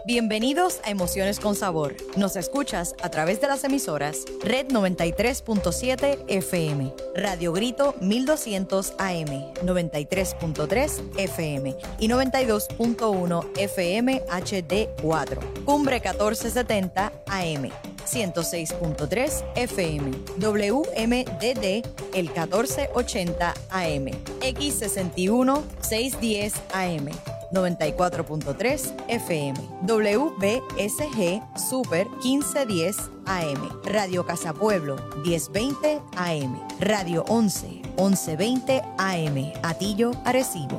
Bienvenidos a Emociones con Sabor. Nos escuchas a través de las emisoras Red 93.7 FM, Radio Grito 1200 AM, 93.3 FM y 92.1 FM HD4, Cumbre 1470 AM. 106.3 FM, WMDD el 1480 AM, X61 610 AM, 94.3 FM, WBSG Super 1510 AM, Radio Casa Pueblo 1020 AM, Radio 11 1120 AM, Atillo, Arecibo.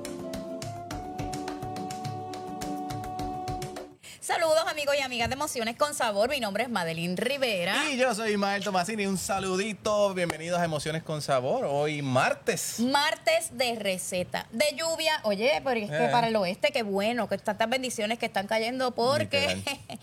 Saludos amigos y amigas de Emociones con Sabor, mi nombre es Madeline Rivera. Y yo soy Ismael Tomasini, un saludito, bienvenidos a Emociones con Sabor, hoy martes. Martes de receta, de lluvia, oye, pero es que para el oeste, qué bueno, que tantas bendiciones que están cayendo porque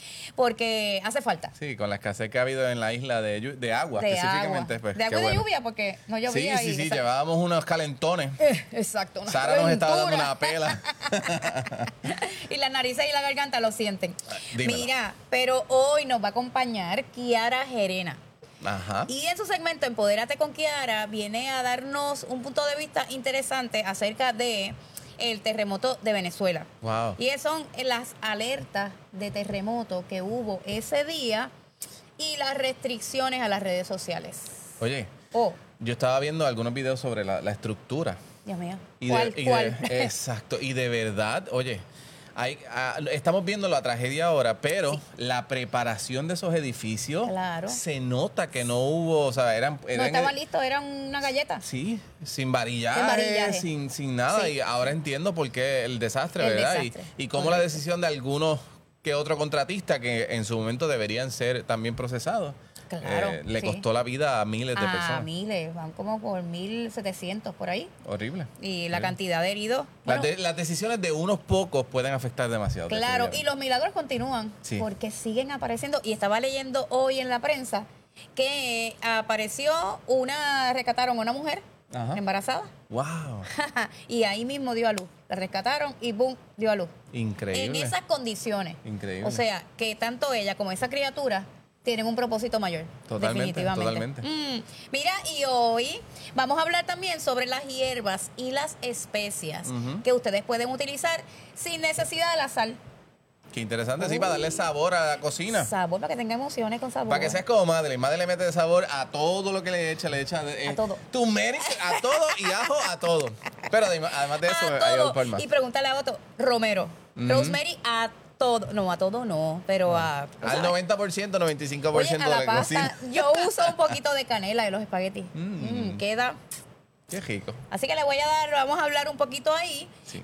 hace falta. Sí, con la escasez que ha habido en la isla de agua, específicamente. Agua. Pues, de agua y de bueno. lluvia porque no llovía. Sí, llevábamos unos calentones. Exacto. Sara nos estaba dando una pela. Y la nariz y la garganta lo sienten. Dímelo. Mira, pero hoy nos va a acompañar Kiara Gerena. Ajá. Y en su segmento Empodérate con Kiara viene a darnos un punto de vista interesante acerca de el terremoto de Venezuela. Wow. Y son las alertas de terremoto que hubo ese día y las restricciones a las redes sociales. Oye, Oh, yo estaba viendo algunos videos sobre la estructura. Dios mío. ¿Cuál? Exacto. Y de verdad, oye, estamos viendo la tragedia ahora, pero Sí. la preparación de esos edificios, Claro. se nota que no hubo, o sea, eran No estaban listos, eran una galleta. Sí, sin varillaje, Sin varillaje. sin nada. Sí. Y ahora entiendo por qué el desastre, El ¿verdad? desastre. Y cómo Correcto. la decisión de algunos que otro contratista que en su momento deberían ser también procesados, Claro, le sí. costó la vida a miles de personas. Miles, van como por 1.700 por ahí. Horrible. Y la Sí. cantidad de heridos. Bueno, Las decisiones de unos pocos pueden afectar demasiado. claro, y definitivamente. los milagros continúan. Sí. Porque siguen apareciendo. Y estaba leyendo hoy en la prensa que rescataron a una mujer Ajá. embarazada. ¡Wow! Y ahí mismo dio a luz. La rescataron y boom, dio a luz. Increíble. En esas condiciones. Increíble. O sea, que tanto ella como esa criatura tienen un propósito mayor. Totalmente, definitivamente. totalmente. Mira, y hoy vamos a hablar también sobre las hierbas y las especias Ujú. que ustedes pueden utilizar sin necesidad de la sal. Qué interesante, sí, para darle sabor a la cocina. Sabor, para que tenga emociones con sabor. Para que seas como Madeleine. Madeleine le mete sabor a todo lo que le echa A todo. turmeric a todo y ajo a todo. Pero además de eso, A hay todo. algo más. Y pregúntale a Otto, Romero, Rosemary a todo. No, a todo no, pero a... o Al sea, 90%, 95% oye, a de la la pasta, cocina. yo uso un poquito de canela en los espaguetis. Queda... Qué rico. Así que vamos a hablar un poquito ahí. Sí.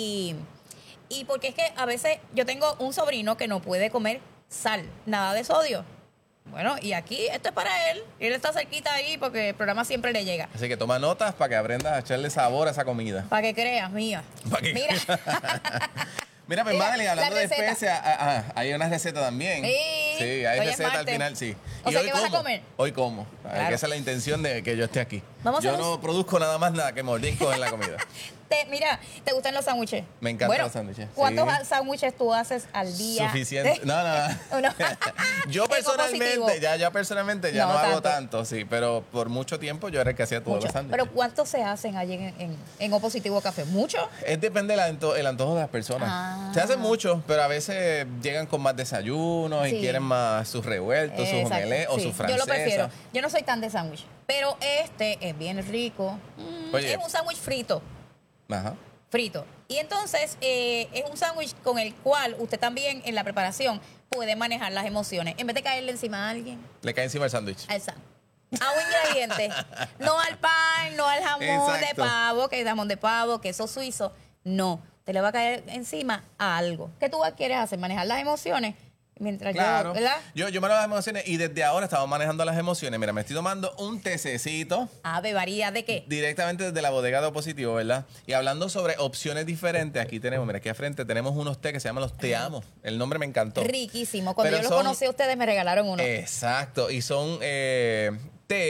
Y porque es que a veces yo tengo un sobrino que no puede comer sal, nada de sodio. Bueno, y aquí esto es para él. Él está cerquita ahí porque el programa siempre le llega. Así que toma notas para que aprendas a echarle sabor a esa comida. Para que creas, mía. Pa' que Mira. Mira, pues Mira, Madeleine, hablando la de receta. especias, hay una receta también. Sí, hay hoy es receta al martes. final, sí. O sea, ¿qué vas a comer? Hoy como. Claro. Que esa es la intención de que yo esté aquí. Vamos a yo hacer no produzco nada que mordisco en la comida. Mira, ¿te gustan los sándwiches? Me encantan Bueno, los sándwiches, ¿cuántos sí. sándwiches tú haces al día? Suficiente. No. Uno. Yo En personalmente, positivo. ya personalmente ya No no hago tanto. tanto, sí, pero por mucho tiempo yo era el que hacía todos Mucho. los sándwiches. Pero ¿cuántos se hacen allí en O Positivo Café? ¿Mucho? Depende el antojo de las personas. Ah. Se hacen muchos, pero a veces llegan con más desayunos Sí. y quieren más sus revueltos, sus Exacto, omelets o sí. sus francesas. Yo lo prefiero. Yo no soy tan de sándwich, pero este es bien rico. Oye. Es un sándwich frito. Ajá. Frito. Y entonces es un sándwich con el cual usted también en la preparación puede manejar las emociones. En vez de caerle encima a alguien, Le cae encima el sándwich. al sándwich. A un ingrediente. No al pan, no al jamón de Exacto. pavo, que es jamón de pavo, queso suizo. No. Te le va a caer encima a algo. ¿Qué tú quieres hacer? Manejar las emociones. Mientras Claro. yo, ¿verdad? Yo manejo las emociones y desde ahora estamos manejando las emociones. Mira, me estoy tomando un tececito Ave María, ¿de qué? directamente desde la bodega de Opositivo, ¿verdad? Y hablando sobre opciones diferentes, aquí tenemos, mira, aquí al frente tenemos unos té que se llaman los Te Amo. El nombre me encantó. Riquísimo. Cuando Pero yo los son- conocí a ustedes me regalaron uno. Exacto. Y son té,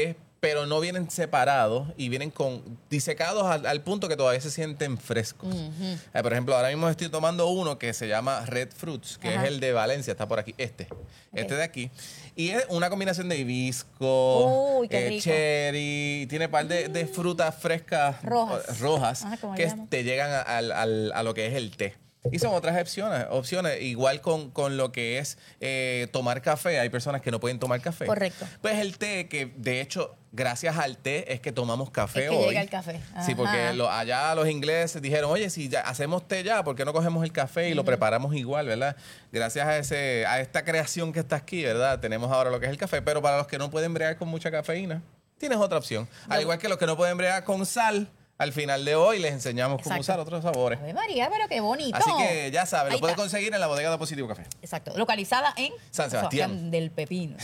pero no vienen separados y vienen disecados al punto que todavía se sienten frescos. Por ejemplo, ahora mismo estoy tomando uno que se llama Red Fruits, que es el de Valencia, está por aquí, este de aquí. Y es una combinación de hibisco, Uy, qué rico. cherry, tiene un par de frutas frescas rojas ¿Cómo que le llaman? te llegan a lo que es el té. Y son otras opciones. Igual con lo que es tomar café. Hay personas que no pueden tomar café. Correcto. Pues el té, que de hecho, gracias al té es que tomamos café Es que hoy. llega el café. Sí, porque allá los ingleses dijeron, oye, si ya hacemos té ya, ¿por qué no cogemos el café y lo preparamos igual, verdad? Gracias a esta creación que está aquí, ¿verdad? Tenemos ahora lo que es el café. Pero para los que no pueden bregar con mucha cafeína, tienes otra opción. Al igual que los que no pueden bregar con sal, al final de hoy les enseñamos cómo usar otros sabores. Ave María, pero qué bonito. Así que ya sabes, Ahí lo puedes está. conseguir en la bodega de Positivo Café. Exacto. Localizada en San Sebastián. del Pepino.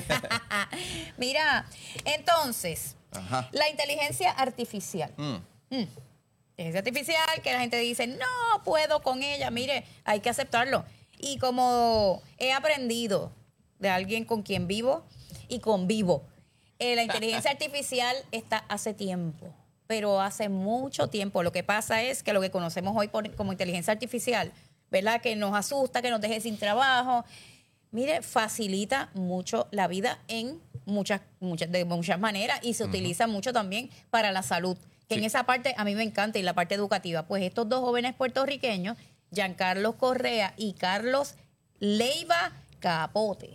Mira, entonces, Ajá. la inteligencia artificial. Inteligencia artificial que la gente dice, no puedo con ella. Mire, hay que aceptarlo. Y como he aprendido de alguien con quien vivo y convivo, la inteligencia artificial está hace tiempo. Pero hace mucho tiempo. Lo que pasa es que lo que conocemos hoy como inteligencia artificial, ¿verdad? Que nos asusta, que nos deje sin trabajo. Mire, facilita mucho la vida en de muchas maneras y se utiliza mucho también para la salud. Que en esa parte a mí me encanta y la parte educativa. Pues estos dos jóvenes puertorriqueños, Giancarlos Correa y Carlos Leiva Capote,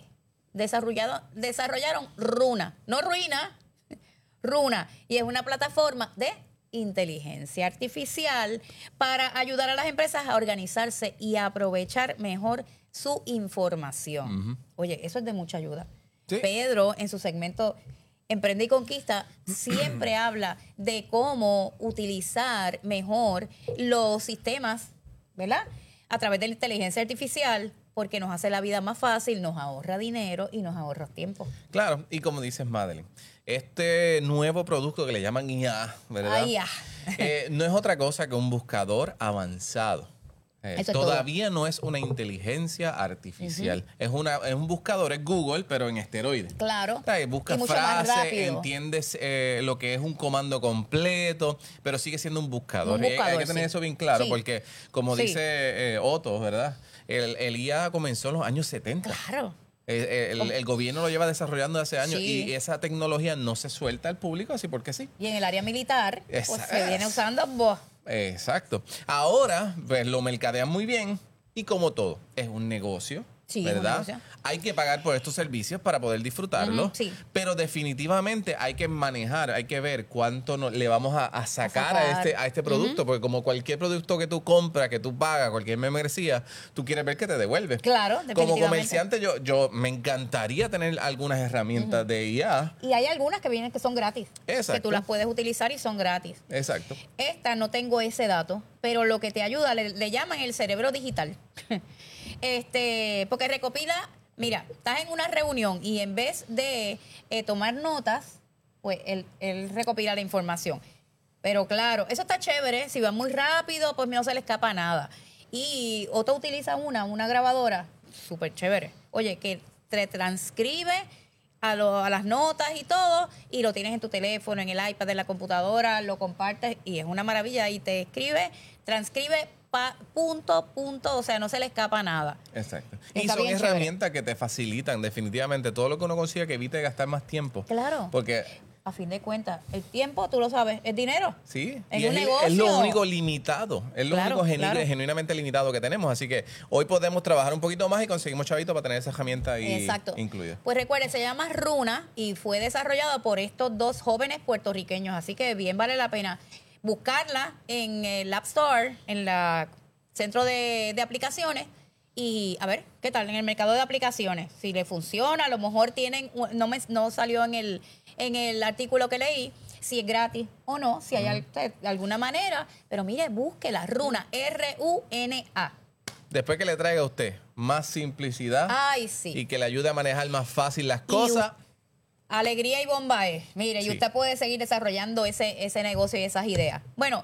desarrollaron Runa. No Ruina, Runa, y es una plataforma de inteligencia artificial para ayudar a las empresas a organizarse y a aprovechar mejor su información. Oye, eso es de mucha ayuda. Sí. Pedro, en su segmento Emprende y Conquista, siempre habla de cómo utilizar mejor los sistemas, ¿verdad? A través de la inteligencia artificial, porque nos hace la vida más fácil, nos ahorra dinero y nos ahorra tiempo. Claro, y como dices, Madeline, este nuevo producto que le llaman IA, ¿verdad? IA. No es otra cosa que un buscador avanzado. Eso es Todavía no es una inteligencia artificial. Es un buscador, es Google, pero en esteroides. Claro. Buscas Y mucho más frases, rápido. entiendes lo que es un comando completo, pero sigue siendo un buscador. Un Y hay buscador, que tener sí. eso bien claro, Sí. porque como Sí. dice Otto, ¿verdad? El IA comenzó en los años 70. Claro. El gobierno lo lleva desarrollando hace años Sí. y esa tecnología no se suelta al público así porque sí. Y en el área militar, pues Esa se viene es. usando Exacto. Ahora, pues lo mercadean muy bien y como todo, es un negocio. Sí, es un ¿verdad? negocio. Hay que pagar por estos servicios para poder disfrutarlo, Sí. pero definitivamente hay que manejar, hay que ver cuánto le vamos a sacar a este producto, porque como cualquier producto que tú compras, que tú pagas, cualquier membresía, tú quieres ver que te devuelve. Claro, Como definitivamente. comerciante, yo me encantaría tener algunas herramientas de IA. Y hay algunas que vienen que son gratis. Exacto. Que tú las puedes utilizar y son gratis. Exacto. Esta no tengo ese dato, pero lo que te ayuda, le llaman el cerebro digital. Porque recopila, mira, estás en una reunión y en vez de tomar notas, pues él recopila la información. Pero claro, eso está chévere. Si va muy rápido, pues no se le escapa nada. Y Otto utiliza una grabadora súper chévere. Oye, que te transcribe a las notas y todo, y lo tienes en tu teléfono, en el iPad, en la computadora, lo compartes y es una maravilla. Y te escribe, transcribe punto, o sea, no se le escapa nada. Exacto. Está Y son bien chévere. herramientas que te facilitan definitivamente todo lo que uno consiga que evite gastar más tiempo. Claro. Porque A fin de cuentas, el tiempo, tú lo sabes, es dinero. sí, En y un es negocio. lo único limitado, es lo Claro, único claro. genuinamente limitado que tenemos. Así que hoy podemos trabajar un poquito más y conseguimos chavitos para tener esa herramienta ahí Exacto. incluida. Pues recuerde, se llama Runa y fue desarrollada por estos dos jóvenes puertorriqueños. Así que bien vale la pena buscarla en el App Store, en la centro de aplicaciones. Y a ver, ¿qué tal? En el mercado de aplicaciones, si le funciona, a lo mejor tienen, no salió en el artículo que leí, si es gratis o no, si hay de alguna manera. Pero mire, búsquela, Runa, R-U-N-A. Después que le traiga a usted más simplicidad Ay, sí. y que le ayude a manejar más fácil las cosas. Alegría y bombae. Mire, Sí. y usted puede seguir desarrollando ese negocio y esas ideas. Bueno,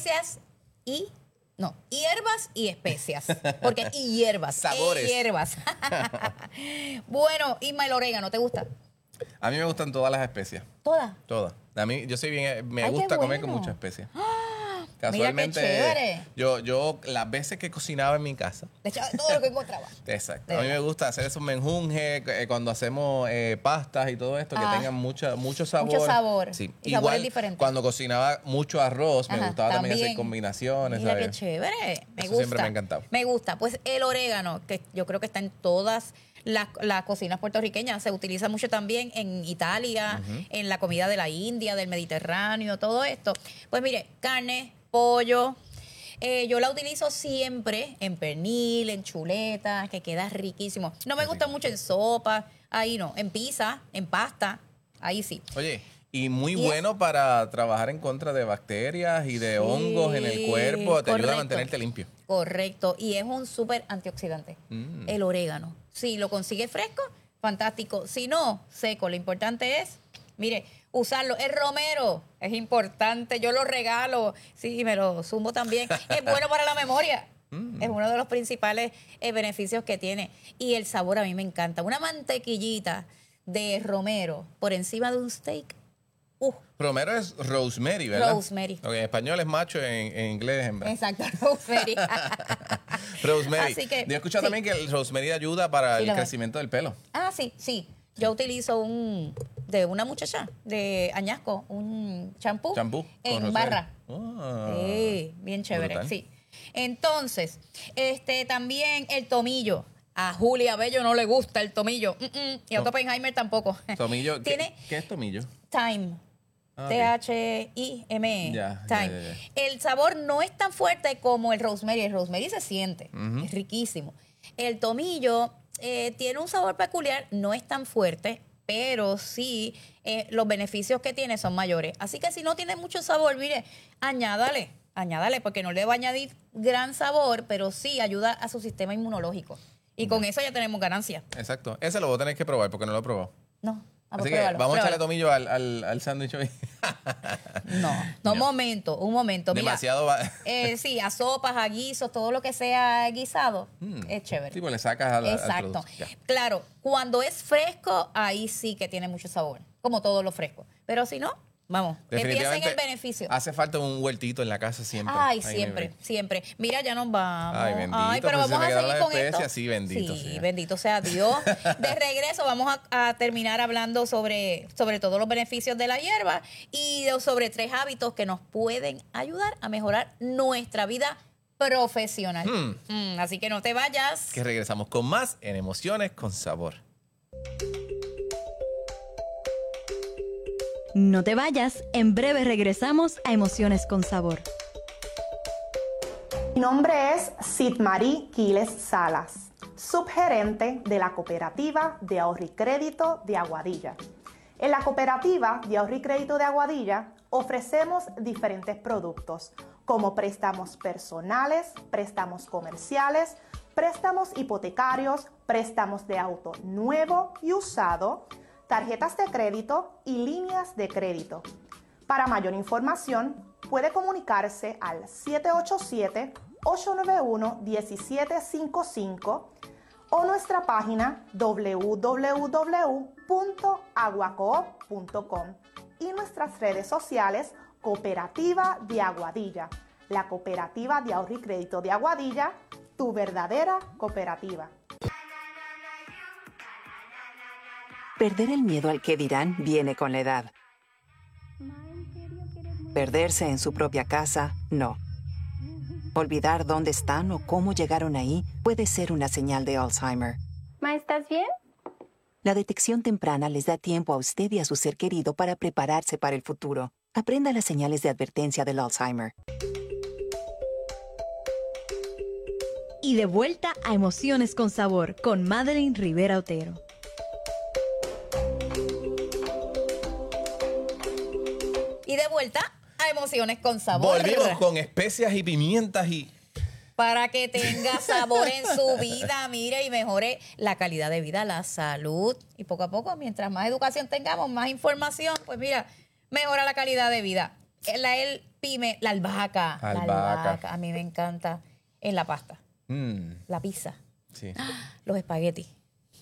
hierbas y especias. Porque hierbas. Sabores. Hierbas. Bueno, Isma, el orégano, ¿te gusta? A mí me gustan todas las especias. ¿Todas? Todas. A mí, yo soy bien, me Ay, qué gusta comer con bueno. muchas especias. Mira qué chévere. yo las veces que cocinaba en mi casa, Le echaba todo lo que encontraba. exacto. De A mí me verdad. gusta hacer esos menjunjes cuando hacemos pastas y todo esto, que tengan mucho sabor. Mucho sabor. Sí. Y sabores Igual, diferentes. cuando cocinaba mucho arroz, me Ajá, gustaba también hacer también. combinaciones. Mira ¿sabes? qué chévere. Me Eso gusta. siempre me ha encantado. Me gusta. Pues el orégano, que yo creo que está en todas las cocinas puertorriqueñas. Se utiliza mucho también en Italia, en la comida de la India, del Mediterráneo, todo esto. Pues mire, carne, pollo. Yo la utilizo siempre en pernil, en chuleta, que queda riquísimo. No me gusta mucho en sopa, ahí no. En pizza, en pasta, ahí sí. Oye, y muy Y bueno para trabajar en contra de bacterias y de hongos en el cuerpo. Te ayuda a correcto. mantenerte limpio. Correcto. Y es un súper antioxidante. El orégano. Si lo consigue fresco, fantástico. Si no, seco. Lo importante es, mire, usarlo. El romero es importante. Yo lo regalo. Sí, me lo sumo también. Es bueno para la memoria. Es uno de los principales beneficios que tiene. Y el sabor a mí me encanta. Una mantequillita de romero por encima de un steak. Romero es rosemary, ¿verdad? Rosemary. Ok, en español es macho, en inglés es hembra. Exacto, rosemary. Rosemary. Así que, Yo he escuchado sí. también que el rosemary ayuda para Sí, el lo es. crecimiento del pelo. Ah, sí, sí. Yo utilizo de una muchacha de Añasco, un champú Champú. con en rosemary. barra. Ah. Sí, bien chévere, Brutal. sí. Entonces, también el tomillo. A Julia Bello no le gusta el tomillo. Y a No. Oppenheimer tampoco. Tomillo. Tiene ¿Qué es tomillo? thyme. Ah, ok. T-H-I-M-E. Ya, Thyme. ya. El sabor no es tan fuerte como el rosemary. El rosemary se siente. Ujú. Es riquísimo. El tomillo tiene un sabor peculiar, no es tan fuerte, pero sí los beneficios que tiene son mayores. Así que si no tiene mucho sabor, mire, añádale, porque no le va a añadir gran sabor, pero sí ayuda a su sistema inmunológico. Y con eso ya tenemos ganancia. Exacto. Ese lo voy a tener que probar porque no lo he probado. No, Así que pruébalo, vamos a echarle pruébalo. tomillo al sándwich hoy. No, un momento. Mira, Demasiado. sí, a sopas, a guisos, todo lo que sea guisado, es chévere. Sí, pues le sacas al Exacto. producto. Ya. Claro, cuando es fresco, ahí sí que tiene mucho sabor, como todo lo fresco. Pero si no, vamos, que piensen en Definitivamente el beneficio. hace falta un huertito en la casa siempre. Ay, Ahí siempre, me ve. siempre. Mira, ya nos vamos. Ay, bendito, pero pues se vamos me a quedaron seguir las con esto. especias, sí, bendito Sí, sea. bendito sea Dios. De regreso vamos a terminar hablando sobre todos los beneficios de la hierba y sobre 3 hábitos que nos pueden ayudar a mejorar nuestra vida profesional. Así que no te vayas. Que regresamos con más en Emociones con Sabor. No te vayas, en breve regresamos a Emociones con Sabor. Mi nombre es Sidmarí Quiles Salas, subgerente de la Cooperativa de Ahorro y Crédito de Aguadilla. En la Cooperativa de Ahorro y Crédito de Aguadilla ofrecemos diferentes productos como préstamos personales, préstamos comerciales, préstamos hipotecarios, préstamos de auto nuevo y usado, tarjetas de crédito y líneas de crédito. Para mayor información, puede comunicarse al 787-891-1755 o nuestra página www.aguacoop.com y nuestras redes sociales Cooperativa de Aguadilla, la Cooperativa de Ahorro y Crédito de Aguadilla, tu verdadera cooperativa. Perder el miedo al que dirán viene con la edad. Perderse en su propia casa, no. Olvidar dónde están o cómo llegaron ahí puede ser una señal de Alzheimer. Ma, ¿estás bien? La detección temprana les da tiempo a usted y a su ser querido para prepararse para el futuro. Aprenda las señales de advertencia del Alzheimer. Y de vuelta a Emociones con Sabor con Madeline Rivera Otero. Y de vuelta a Emociones con Sabor. Volvimos con especias y pimientas y... Para que tenga sabor en su vida, mire, y mejore la calidad de vida, la salud. Y poco a poco, mientras más educación tengamos, más información, pues mira, mejora la calidad de vida. La albahaca. La albahaca. A mí me encanta en la pasta, la pizza, Sí. los espaguetis.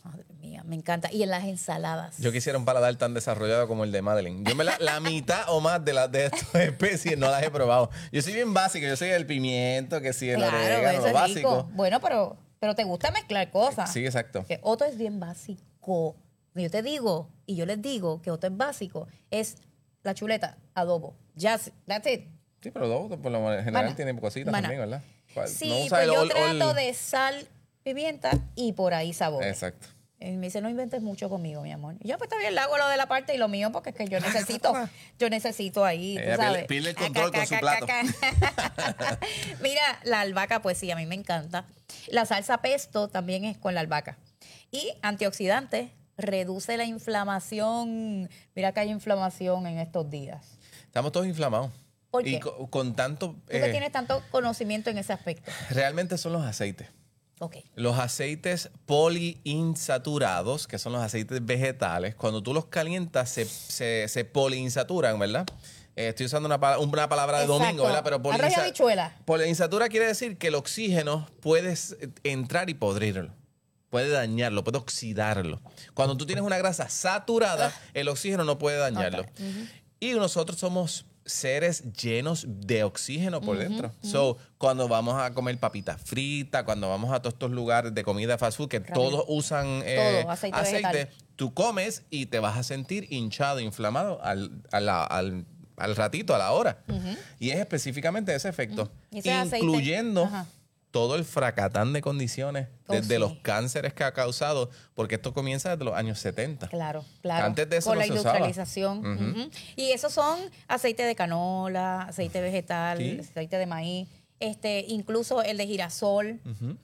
Madre mía, me encanta. Y en las ensaladas. Yo quisiera un paladar tan desarrollado como el de Madeline. Yo la mitad o más de estas especies no las he probado. Yo soy bien básico. Yo soy el pimiento, que sí, el orégano, eso lo es básico. rico. Bueno, pero te gusta mezclar cosas. Sí, exacto. Que Otto es bien básico. Yo te digo, y yo les digo que Otto es básico, es la chuleta, adobo. Just, that's it. Sí, pero dos, por lo general, Mana. tienen cositas Mana. también, ¿verdad? Sí, No usa pues el yo all- trato all- de sal, pimienta y por ahí sabor. Exacto. Él me dice, no inventes mucho conmigo, mi amor. Y yo, pues está bien, le hago lo de la parte y lo mío, porque es que yo necesito ahí, tú Ella sabes. pierde el control con su plato. Mira, la albahaca, pues sí, a mí me encanta. La salsa pesto también es con la albahaca. Y antioxidante, reduce la inflamación. Mira que hay inflamación en estos días. Estamos todos inflamados. ¿Por qué? Y con tanto... Tú que tienes tanto conocimiento en ese aspecto. Realmente son los aceites. Ok. Los aceites poliinsaturados, que son los aceites vegetales, cuando tú los calientas se poliinsaturan, ¿verdad? Estoy usando una palabra de Exacto. domingo, ¿verdad? Pero Arroz y habichuela. poliinsatura quiere decir que el oxígeno puedes entrar y podrirlo. Puede dañarlo, puede oxidarlo. Cuando tú tienes una grasa saturada, el oxígeno no puede dañarlo. Ok. Ujú. Y nosotros somos seres llenos de oxígeno por dentro. So, cuando vamos a comer papitas fritas, cuando vamos a todos estos lugares de comida fast food que todos usan Todo, aceite vegetal. tú comes y te vas a sentir hinchado, inflamado al ratito, a la hora. Y es específicamente ese efecto. Y ese aceite. Incluyendo Ajá. todo el fracatán de condiciones, Oh, desde sí. los cánceres que ha causado, porque esto comienza desde los años 70. Claro, claro. Antes de eso Con no la se usaba. industrialización. Ujú. Y esos son aceite de canola, aceite vegetal, Sí. aceite de maíz, incluso el de girasol.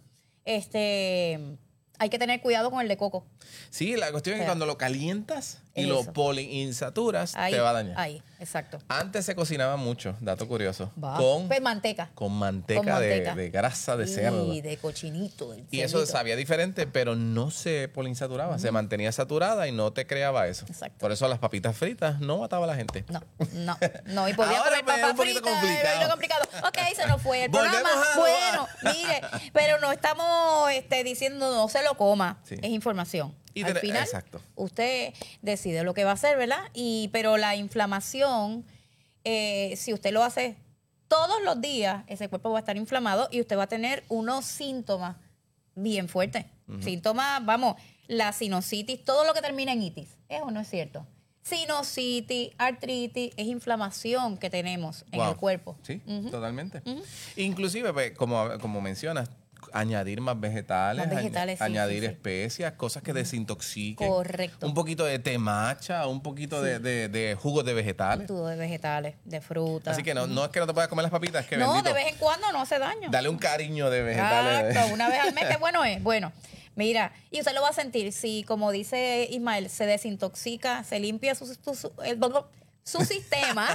Hay que tener cuidado con el de coco. Sí, la cuestión es que O sea, cuando lo calientas y eso. lo poliinsaturas, Ahí, te va a dañar. Ahí, exacto. Antes se cocinaba mucho, dato curioso, Va. con Pues manteca. manteca, de grasa de cerdo. Y de cochinito. del Y eso cerdito. sabía diferente, pero no se poliinsaturaba, se mantenía saturada y no te creaba eso. Exacto. Por eso las papitas fritas no mataba a la gente. No, y podía Ahora comer pues, es papas un poquito fritas, complicado. es lo complicado. Ok, se nos fue el Volvemos programa. a- Bueno, mire, pero no estamos diciendo no se lo coma. Sí. Es información. Y Al final, exacto. usted decide lo que va a hacer, ¿verdad? Pero la inflamación, si usted lo hace todos los días, ese cuerpo va a estar inflamado y usted va a tener unos síntomas bien fuertes. Síntomas, vamos, la sinusitis, todo lo que termina en itis. ¿Es o no es cierto? Sinusitis, artritis, es inflamación que tenemos en Wow. el cuerpo. Sí, totalmente. Inclusive, pues, como mencionas, añadir más vegetales, Más vegetales, sí, añadir sí, sí. especias, cosas que desintoxiquen. Correcto. Un poquito de té matcha, un poquito de jugos de vegetales. Todo de vegetales, de frutas. Así que no es que no te puedas comer las papitas, que No, bendito. de vez en cuando no hace daño. Dale un cariño de vegetales. Exacto, una vez al mes, qué bueno es. Bueno, mira, y usted lo va a sentir si, como dice Ismael, se desintoxica, se limpia su sistema,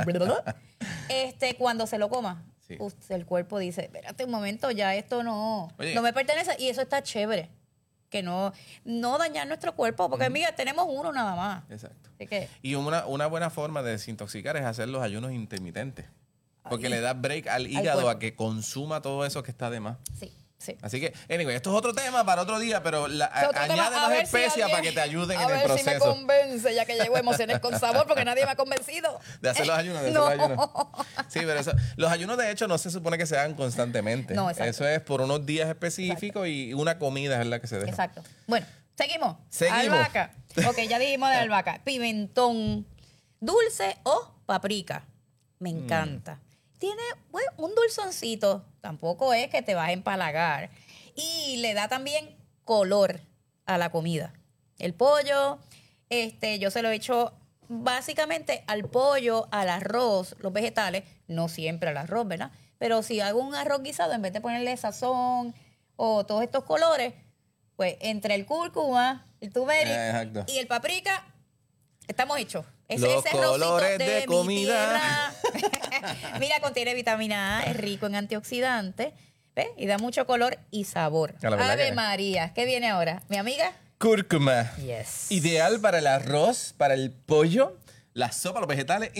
cuando se lo coma. Sí. El cuerpo dice, espérate un momento, ya esto no Oye. me pertenece. Y eso está chévere, que no dañar nuestro cuerpo, porque mira, tenemos uno nada más. Exacto. Así que, Y una buena forma de desintoxicar es hacer los ayunos intermitentes. Porque le da break al hígado cuerpo. a que consuma todo eso que está de más. sí. Así que, anyway, esto es otro tema para otro día, pero Otro tema, añade a más ver si especias alguien- para que te ayuden en el A ver si me proceso convence, ya que llego emociones con sabor, porque nadie me ha convencido. de hacer los ayunos. No. Sí, pero los ayunos de hecho no se supone que se hagan constantemente. No, exacto. Eso es por unos días específicos y una comida es la que se deja. Exacto. Bueno, seguimos. Seguimos. Albahaca. Ok, ya dijimos de albahaca. Pimentón, dulce o paprika. Me encanta. Tiene un dulzoncito. Tampoco es que te vas a empalagar. Y le da también color a la comida. El pollo, yo se lo he hecho básicamente al pollo, al arroz, los vegetales, no siempre al arroz, ¿verdad? Pero si hago un arroz guisado, en vez de ponerle sazón o todos estos colores, pues entre el cúrcuma, el turmeric Exacto. y el paprika, estamos hechos. Los Ese arrocito colores de mi comida. tierra. Mira, contiene vitamina A, es rico en antioxidantes, ¿ves? Y da mucho color y sabor. A la verdad Ave que- María, ¿qué viene ahora? ¿Mi amiga? Cúrcuma. Yes. Ideal para el arroz, para el pollo, la sopa, los vegetales y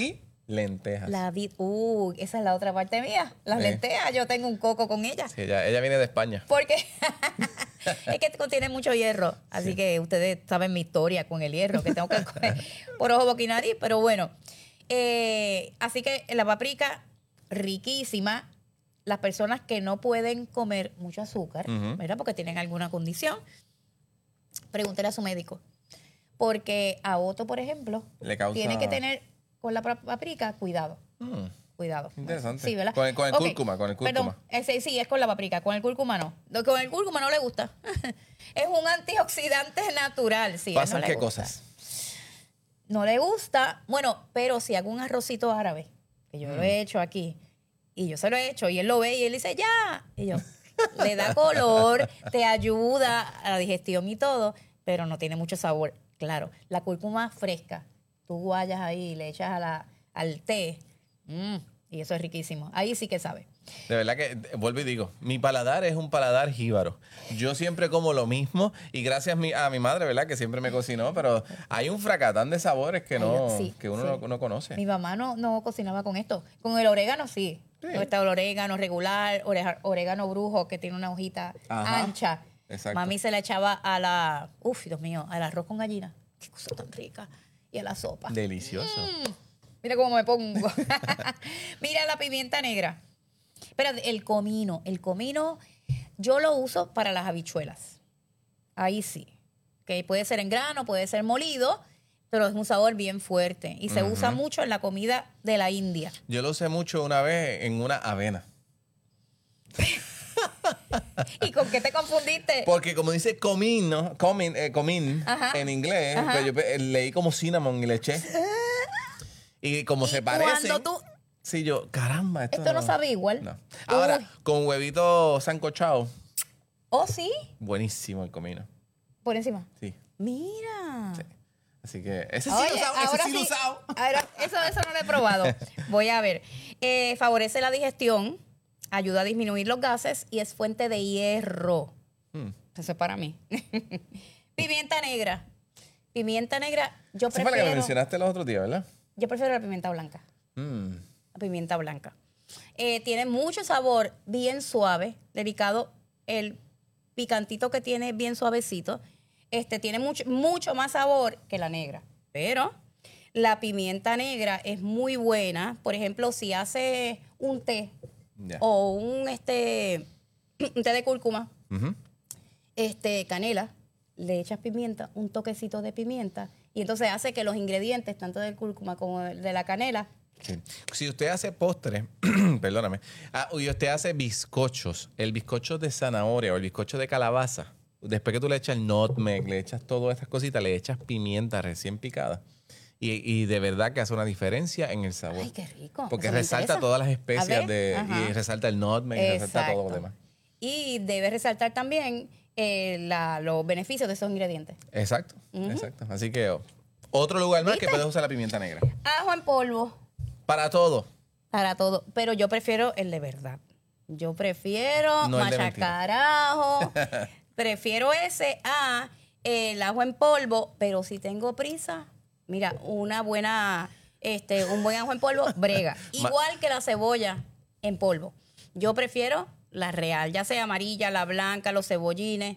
Lentejas. Esa es la otra parte mía. Las lentejas, yo tengo un coco con ellas. Sí, ella viene de España. Porque es que contiene mucho hierro. Así que ustedes saben mi historia con el hierro, que tengo que comer por ojo, boca y nariz. Pero bueno, así que la paprika, riquísima. Las personas que no pueden comer mucho azúcar, ¿verdad? Porque tienen alguna condición, pregúntele a su médico. Porque a Otto, por ejemplo, tiene que tener con la paprika cuidado. Cuidado. Interesante. Sí, ¿verdad? Con el cúrcuma, Perdón, sí, es con la paprika. Con el cúrcuma no. Con el cúrcuma no le gusta. Es un antioxidante natural. Sí, ¿Pasan no le qué gusta. cosas? No le gusta. Bueno, pero si hago un arrocito árabe, que yo lo he hecho aquí, y yo se lo he hecho, y él lo ve y él dice, ya. Y yo, le da color, te ayuda a la digestión y todo, pero no tiene mucho sabor. Claro, la cúrcuma fresca, tú guayas ahí y le echas al té, y eso es riquísimo. Ahí sí que sabe. De verdad que, vuelvo y digo, mi paladar es un paladar jíbaro. Yo siempre como lo mismo y gracias a mi madre, ¿verdad? Que siempre me cocinó, pero hay un fracatán de sabores que uno no conoce. Mi mamá no cocinaba con esto. Con el orégano sí. Está el orégano regular, orégano brujo que tiene una hojita ancha. Exacto. Mami se la echaba Dios mío, al arroz con gallina. Qué cosa tan rica. Y a la sopa. Delicioso. Mira cómo me pongo. Mira la pimienta negra. Espérate, el comino. El comino yo lo uso para las habichuelas. Ahí sí. Que puede ser en grano, puede ser molido, pero es un sabor bien fuerte. Y se usa mucho en la comida de la India. Yo lo usé mucho una vez en una avena. ¿Y con qué te confundiste? Porque como dice comín, ¿no? Comín en inglés, pero yo leí como cinnamon y le eché. Y como se parecen. Cuando tú... Sí, yo, caramba, esto no sabe igual. No. Ahora, con huevito sancochado. ¿Oh, sí? Buenísimo el comino. Por encima. Sí. Mira. Sí. Así que ese Oye, sí lo usado, ese sí lo usado. Ahora, eso no lo he probado. Voy a ver. Favorece la digestión, ayuda a disminuir los gases y es fuente de hierro. Eso es para mí. Pimienta negra. Pimienta negra, yo Esa prefiero... fue la que me mencionaste los otros días, ¿verdad? Yo prefiero la pimienta blanca. La pimienta blanca. Tiene mucho sabor, bien suave, delicado. El picantito que tiene es bien suavecito. Tiene mucho más sabor que la negra. Pero la pimienta negra es muy buena. Por ejemplo, si hace un té o un té de cúrcuma, canela, le echas pimienta, un toquecito de pimienta, y entonces hace que los ingredientes, tanto del cúrcuma como de la canela... Sí. Si usted hace postre, perdóname, y usted hace bizcochos, el bizcocho de zanahoria o el bizcocho de calabaza, después que tú le echas el nutmeg, le echas todas estas cositas, le echas pimienta recién picada. Y de verdad que hace una diferencia en el sabor. ¡Ay, qué rico! Porque Eso me resalta interesa. todas las especias Ajá. y resalta el nutmeg y resalta todo lo demás. Y debe resaltar también los beneficios de esos ingredientes. Exacto, exacto. Así que otro lugar más que puedes usar la pimienta negra. Ajo en polvo. Para todo. Para todo. Pero yo prefiero el de verdad. Yo prefiero No el de machacar ajo. Prefiero ese a el ajo en polvo. Pero si tengo prisa, mira, un buen ajo en polvo, brega. Igual que la cebolla en polvo. Yo prefiero la real, ya sea amarilla, la blanca, los cebollines,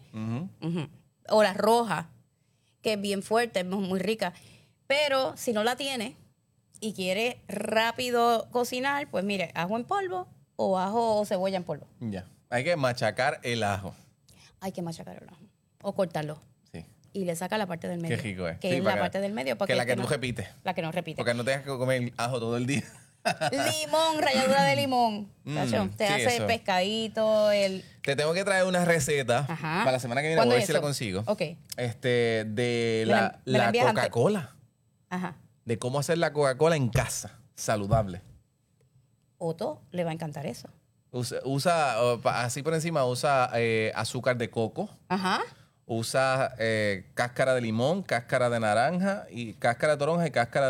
o la roja, que es bien fuerte, es muy rica. Pero si no la tiene y quiere rápido cocinar, pues mire, ajo en polvo o ajo o cebolla en polvo. Ya. Hay que machacar el ajo. Hay que machacar el ajo o cortarlo. Sí. Y le saca la parte del medio. Qué rico es. Que Sí, es la parte del medio. Que la que tú repites. La que no repite. Porque no tengas que comer ajo todo el día. Limón, ralladura de limón. Tacho, te sí, hace eso. pescadito, Te tengo que traer una receta Ajá. para la semana que viene. ¿Cuándo Voy a ver es si la eso? consigo. Ok. De Me la la envías antes. Coca-Cola. Ajá. De cómo hacer la Coca-Cola en casa. Saludable. Otto le va a encantar eso. Así por encima, usa azúcar de coco. Ajá. Usa cáscara de limón, cáscara de naranja, y cáscara de toronja y cáscara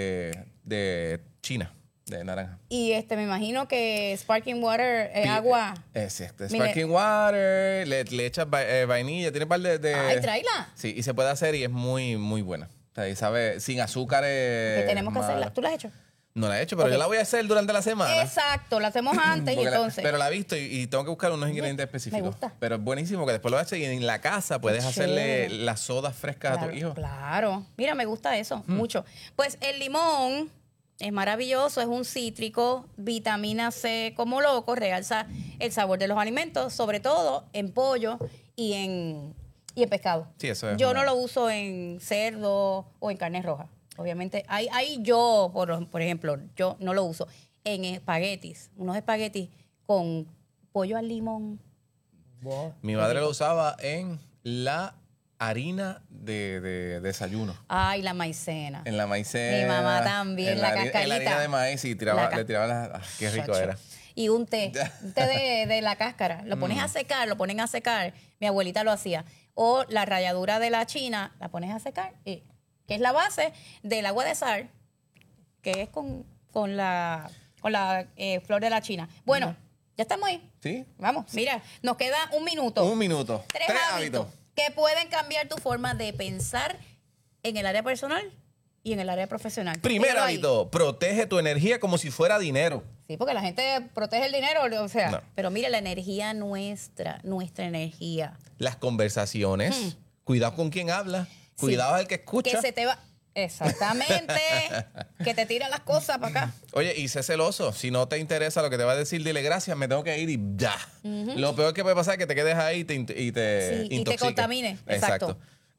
de china, de naranja. Y me imagino que sparkling water, agua. Exacto. Mire. Sparkling water, le echas vainilla, tiene un par de... Ay, tráela. Sí, y se puede hacer y es muy, muy buena. O sea, y sabe, sin azúcares. Que tenemos que hacerla. ¿Tú la has hecho? No la he hecho, pero Ok. yo la voy a hacer durante la semana. Exacto, lo hacemos antes y Porque entonces. pero la he visto y tengo que buscar unos ingredientes específicos. gusta. Pero es buenísimo que después lo haces y en la casa puedes hacerle chévere. las sodas frescas a Claro, tu hijo. claro. Mira, me gusta eso, mucho. Pues el limón es maravilloso, es un cítrico, vitamina C como loco, realza el sabor de los alimentos, sobre todo en pollo y en pescado. Sí, eso es Yo una- no lo uso en cerdo o en carne roja. Obviamente, ahí yo, por ejemplo, yo no lo uso. En espaguetis, unos espaguetis con pollo al limón. Wow, Mi qué madre rico. lo usaba en la harina de desayuno. Ay, la maicena. En la maicena. Mi mamá también, la En la cascarita. harina de maíz y le tiraba las... qué rico Chacho. era. Y un té de la cáscara. Lo pones a secar, lo ponen a secar. Mi abuelita lo hacía. O la ralladura de la china, la pones a secar, que es la base del agua de sal, que es con la flor de la china. Bueno, ya estamos ahí. ¿Sí? Vamos, mira, nos queda un minuto. Un minuto. Tres hábitos que pueden cambiar tu forma de pensar en el área personal y en el área profesional. Primer Míralo ahí. hábito, protege tu energía como si fuera dinero. Sí, porque la gente protege el dinero, o sea, No. pero mire, la energía nuestra energía. Las conversaciones. Cuidado con quien habla. Sí. Cuidado al que escucha. Que se te va. Exactamente. Que te tira las cosas para acá. Oye, y sé celoso. Si no te interesa lo que te va a decir, dile gracias, me tengo que ir y ya. Lo peor que puede pasar es que te quedes ahí y te Sí, y te intoxiques. contamine. Exacto.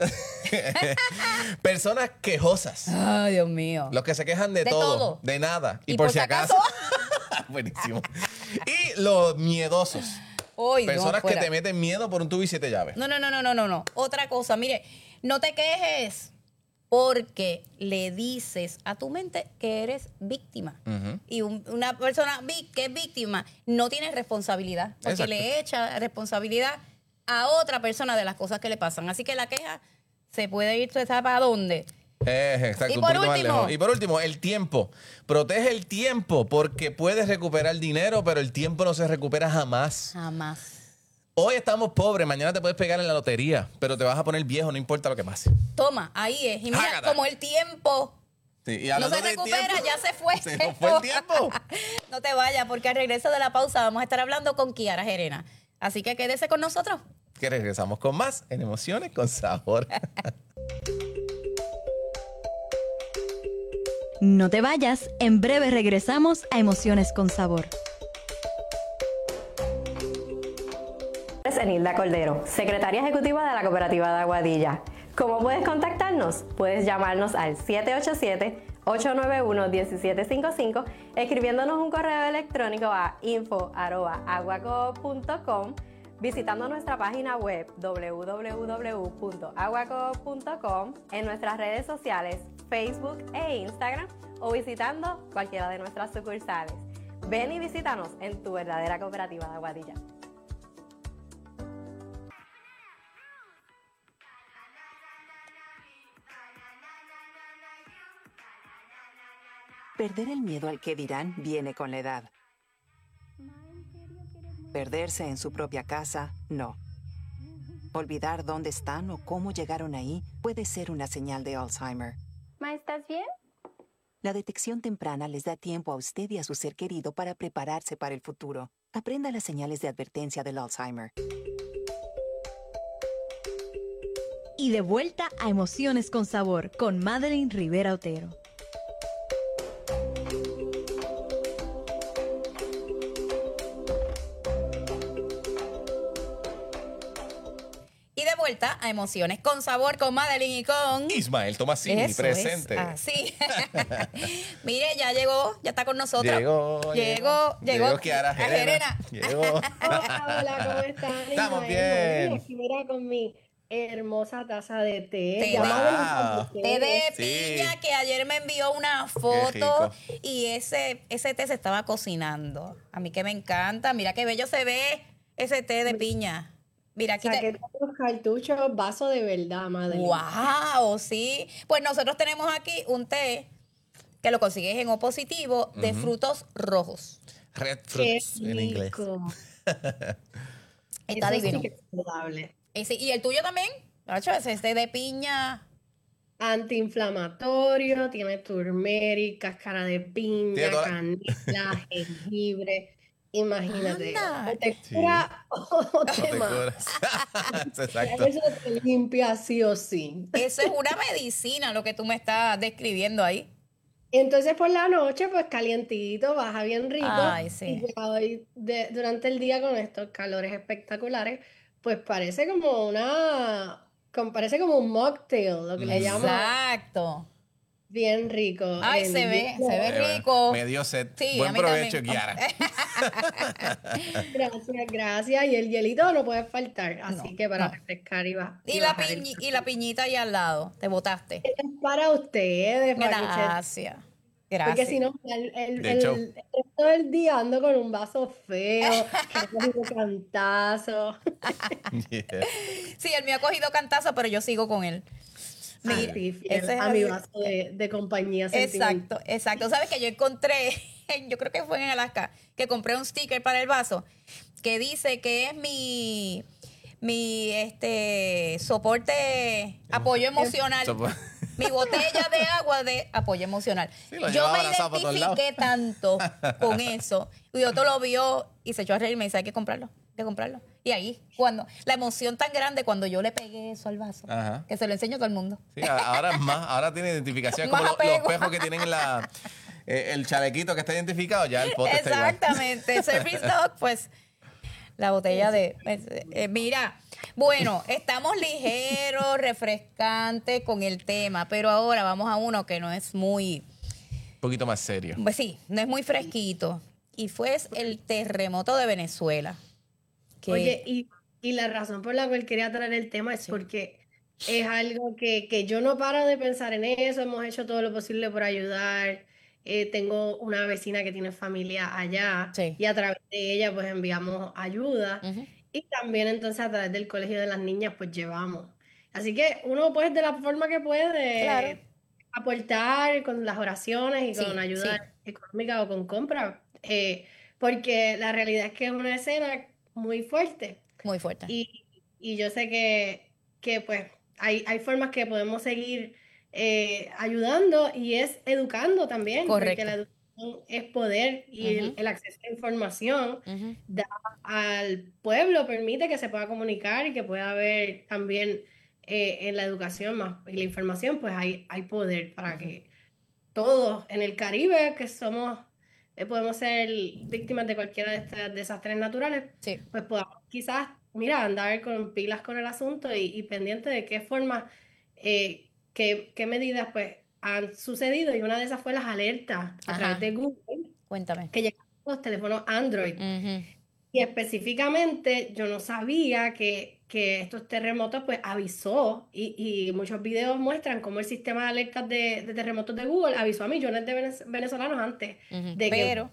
Personas quejosas. Ay, Dios mío. Los que se quejan de De todo, todo. de nada. Y, Y por por si si acaso. Buenísimo. Y los miedosos. Hoy, no, Personas que fuera. te meten miedo por un tubo y 7 llaves. No. Otra cosa, mire, no te quejes porque le dices a tu mente que eres víctima. Y una persona que es víctima no tiene responsabilidad porque Exacto. le echa responsabilidad a otra persona de las cosas que le pasan. Así que la queja se puede ir, ¿tú sabes para dónde? Exacto, Y un por poquito más último. lejos. Y por último, el tiempo. Protege el tiempo porque puedes recuperar dinero, pero el tiempo no se recupera jamás. Jamás. Hoy estamos pobres, mañana te puedes pegar en la lotería, pero te vas a poner viejo, no importa lo que pase. Toma, ahí es. Y mira, Hágata. como el tiempo Sí, y no hablando se de recupera, tiempo, ya se fue. Se nos fue el tiempo. No te vayas, porque al regreso de la pausa vamos a estar hablando con Kiara Gerena. Así que quédese con nosotros. Que regresamos con más en Emociones con Sabor. No te vayas, en breve regresamos a Emociones con Sabor. Es Enilda Cordero, secretaria ejecutiva de la Cooperativa de Aguadilla. ¿Cómo puedes contactarnos? Puedes llamarnos al 787-891-1755, escribiéndonos un correo electrónico a info@aguacoop.com, visitando nuestra página web www.aguacoop.com, en nuestras redes sociales Facebook e Instagram, o visitando cualquiera de nuestras sucursales. Ven y visítanos en tu verdadera Cooperativa de Aguadilla. Perder el miedo al que dirán viene con la edad. Perderse en su propia casa, no. Olvidar dónde están o cómo llegaron ahí puede ser una señal de Alzheimer. Ma, ¿estás bien? La detección temprana les da tiempo a usted y a su ser querido para prepararse para el futuro. Aprenda las señales de advertencia del Alzheimer. Y de vuelta a Emociones con Sabor con Madeline Rivera Otero. Y de vuelta a Emociones con Sabor con Madeline y con... Ismael Tomasini, Eso presente. es así. Mire, ya llegó, ya está con nosotros. Llegó Kiara Gerena. Llegó. Hola, ¿cómo están? Estamos Ismael, bien. María, aquí mira con mi hermosa taza de té. Té Ya de- Madeline, Wow. Té de Sí. piña que ayer me envió una rico. foto y ese té se estaba cocinando. A mí que me encanta. Mira qué bello se ve ese té de piña. Mira aquí. Saqué todos los cartuchos, vaso de verdad, Madeline. ¡Wow! Sí. Pues nosotros tenemos aquí un té que lo consigues en O positivo de frutos rojos. Red Qué fruits en inglés. rico. Está Eso divino. sí que es saludable. Y el tuyo también, Nacho, ese té de piña. antiinflamatorio, tiene turmeric, cáscara de Tiene piña, toda canela, jengibre. Imagínate, Anda. o te Sí. cura o No te te mata. curas. Exacto. Eso te limpia sí o sí. Eso es una medicina lo que tú me estás describiendo ahí. Entonces por la noche, pues calientito, baja bien rico. Ay, Y sí. ya hoy, durante el día con estos calores espectaculares, pues parece parece como un mocktail, lo que le llaman, Exacto. bien rico. Ay, En se ve Bueno, rico. me dio sed. Sí, a Buen mí provecho, también. Kiara. Gracias, gracias. Y el hielito no puede faltar, así No, que para no. refrescar y Y bajar el y la piñita ahí al lado, te botaste. Es para ustedes, para que ustedes, Gracias. porque si Gracias. no, De hecho, todo el día ando con un vaso feo, que ha cogido cantazo. yeah. Sí, él me ha cogido cantazo, pero yo sigo con él. Mira, Así, fiel ese es a mi así. vaso de compañía sentimental. Exacto, exacto. ¿Sabes que yo encontré, yo creo que fue en Alaska, que compré un sticker para el vaso que dice que es mi soporte, apoyo emocional. Mi botella de agua de apoyo emocional. Sí, lo Yo llevaba me abrazado por todos lados. identifiqué tanto con eso. Y otro lo vio y se echó a reír y me dice, hay que comprarlo, hay que comprarlo. Y ahí, cuando la emoción tan grande cuando yo le pegué eso al vaso, Ajá. que se lo enseño a todo el mundo. Sí, ahora es más, ahora tiene identificación. Es como Más los apego. pejos que tienen el chalequito que está identificado, ya el pote está igual. Exactamente. Service Dog, pues, la botella de... mira, bueno, estamos ligeros, refrescantes con el tema, pero ahora vamos a uno que no es muy... Un poquito más serio. Pues sí, no es muy fresquito. Y fue el terremoto de Venezuela. Que, Oye, y la razón por la cual quería traer el tema es porque es algo que yo no paro de pensar en eso, hemos hecho todo lo posible por ayudar. Tengo una vecina que tiene familia allá Sí. y a través de ella pues enviamos ayuda Ujú. y también entonces a través del colegio de las niñas pues llevamos. Así que uno pues de la forma que puede Claro. aportar con las oraciones y Sí, con ayuda sí. económica o con compra, porque la realidad es que es una escena muy fuerte. Muy fuerte. Y yo sé que pues hay formas que podemos seguir ayudando y es educando también, porque Correcto. la educación es poder y Ujú. el acceso a la información Ujú. da al pueblo, permite que se pueda comunicar y que pueda haber también en la educación más y la información, pues hay poder para que todos en el Caribe, que somos, podemos ser víctimas de cualquiera de estos desastres naturales, Sí. pues podamos quizás, mira, andar con pilas con el asunto y pendiente de qué formas, qué medidas pues han sucedido. Y una de esas fue las alertas a Ajá. través de Google Cuéntame. que llegaron a los teléfonos Android. Ujú. Y específicamente yo no sabía que estos terremotos pues avisó y muchos videos muestran cómo el sistema de alertas de terremotos de Google avisó a millones de venezolanos antes Ujú. de Pero,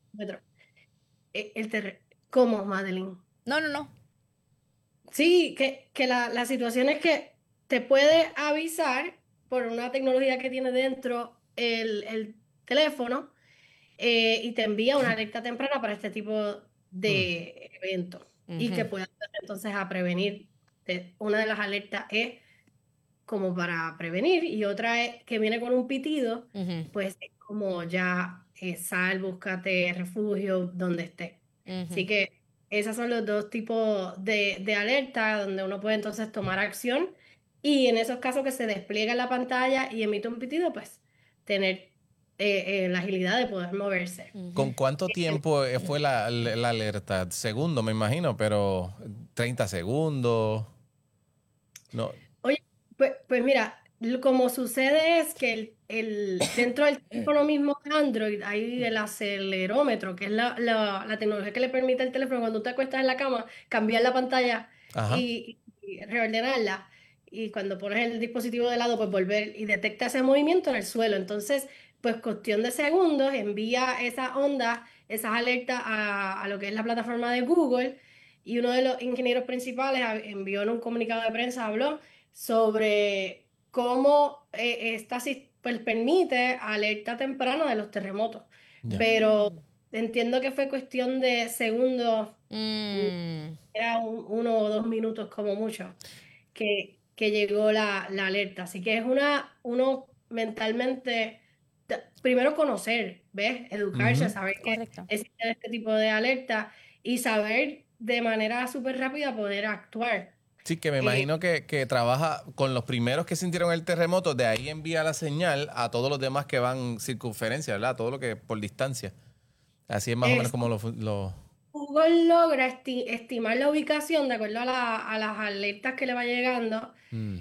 ¿Cómo, Madeline? no. Sí, que la situación es que te puede avisar por una tecnología que tiene dentro el teléfono y te envía una alerta temprana para este tipo de eventos y que Ujú. pueda ayudar entonces a prevenir. Una de las alertas es como para prevenir y otra es que viene con un pitido, Ujú. pues es como ya sal, búscate refugio donde estés. Así Ujú. que esos son los dos tipos de alerta donde uno puede entonces tomar acción y en esos casos que se despliega en la pantalla y emite un pitido, pues tener la agilidad de poder moverse. ¿Con cuánto tiempo fue la alerta? Segundo, me imagino, pero 30 segundos. No. Oye, pues mira, como sucede es que dentro del teléfono mismo de Android hay el acelerómetro, que es la tecnología que le permite al teléfono cuando te acuestas en la cama, cambiar la pantalla Ajá. y reordenarla. Y cuando pones el dispositivo de lado, pues volver y detecta ese movimiento en el suelo. Entonces, pues cuestión de segundos, envía esas ondas, esas alertas a lo que es la plataforma de Google. Y uno de los ingenieros principales envió en un comunicado de prensa, habló sobre cómo pues, permite alerta temprana de los terremotos. Ya. Pero entiendo que fue cuestión de segundos, Mm. era 1 o 2 minutos como mucho, que que llegó la alerta. Así que es uno mentalmente, primero conocer, ¿ves? Educarse, saber que Correcto. existe este tipo de alerta y saber de manera súper rápida poder actuar. Sí, que me imagino que trabaja con los primeros que sintieron el terremoto, de ahí envía la señal a todos los demás que van circunferencia, ¿verdad? Todo lo que por distancia. Así es más o menos como lo... Google logra estimar la ubicación de acuerdo a las alertas que le va llegando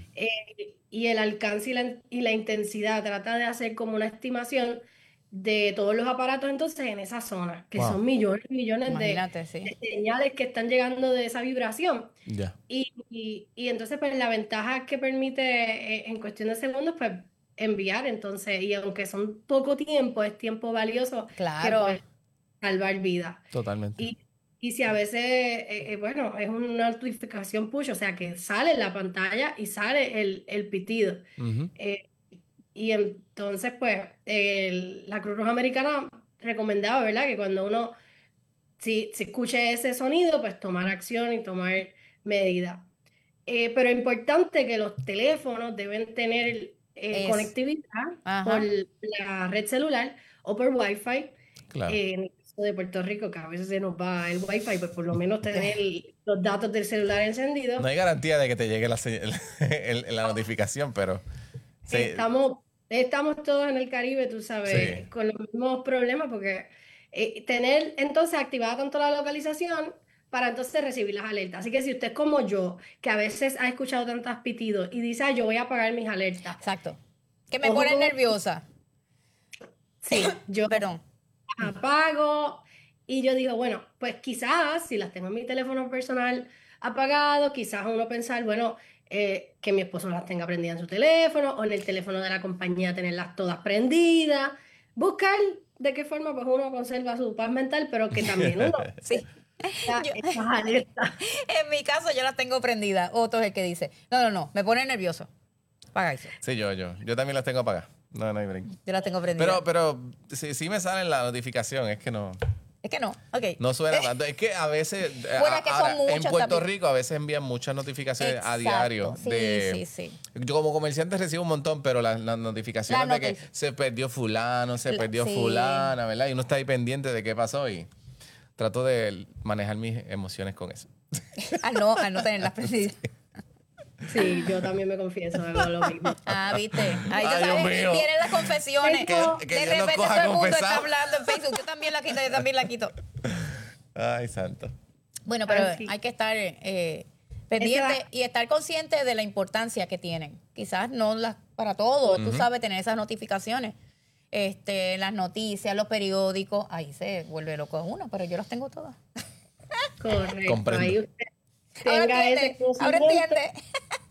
y el alcance y la intensidad. Trata de hacer como una estimación de todos los aparatos entonces en esa zona, que Wow. son millones y millones Imagínate, sí. de señales que están llegando de esa vibración. Ya. Y entonces pues la ventaja que permite en cuestión de segundos pues enviar entonces, y aunque son poco tiempo, es tiempo valioso que Claro. puede salvar vidas. Totalmente. Y si a veces, bueno, es una notificación push, o sea que sale en la pantalla y sale el pitido. Ujú. Y entonces, pues, la Cruz Roja Americana recomendaba, ¿verdad? Que cuando uno, si escuche ese sonido, pues tomar acción y tomar medidas. Pero es importante que los teléfonos deben tener conectividad Ajá. por la red celular o por Wi-Fi. Claro. En el caso de Puerto Rico, que a veces se nos va el Wi-Fi, pues por lo menos tener los datos del celular encendidos. No hay garantía de que te llegue la notificación, pero... sí. Estamos todos en el Caribe, tú sabes, Sí. con los mismos problemas, porque tener entonces activada tanto la localización para entonces recibir las alertas. Así que si usted es como yo, que a veces ha escuchado tantos pitidos y dice, yo voy a apagar mis alertas. Exacto. Que me Ojo pone con- nerviosa. Sí, yo Perdón. apago y yo digo, bueno, pues quizás si las tengo en mi teléfono personal apagado, quizás uno pensar, bueno, que mi esposo las tenga prendidas en su teléfono o en el teléfono de la compañía tenerlas todas prendidas, buscar de qué forma pues uno conserva su paz mental, pero que también uno Sí. está Yo- estas alertas. En mi caso, yo las tengo prendidas. Otro es el que dice, no, me pone nervioso. Apaga eso. Sí, yo también las tengo apagadas. No hay break. Yo las tengo prendidas. Pero sí me sale la notificación, es que no Es que no. Ok. suena tanto. Es que a veces, Bueno, es que son en muchas Puerto también. Rico a veces envían muchas notificaciones a Exacto. diario. Sí. Yo como comerciante recibo un montón, pero las notificaciones La de que se perdió fulano, se perdió sí. fulana, ¿verdad? Y uno está ahí pendiente de qué pasó y trato de manejar mis emociones con eso. Al no tenerlas prendidas. Sí, yo también me confieso, hago lo mismo. Ah, ¿viste? Ahí Ay, te Dios sabes, mío. vienen las confesiones. Que de Dios nos repente coja todo el mundo está confesado. hablando en Facebook. Yo también la quito, yo también la quito. Ay, santo. Bueno, pero Ay, sí. hay que estar pendiente Esa- y estar consciente de la importancia que tienen. Quizás no las para todo, tú sabes, tener esas notificaciones. Las noticias, los periódicos, ahí se vuelve loco uno, pero yo las tengo todas. Correcto. Comprendo. Ahí usted Ahora tenga ese entiende, ahora conocimiento. entiende.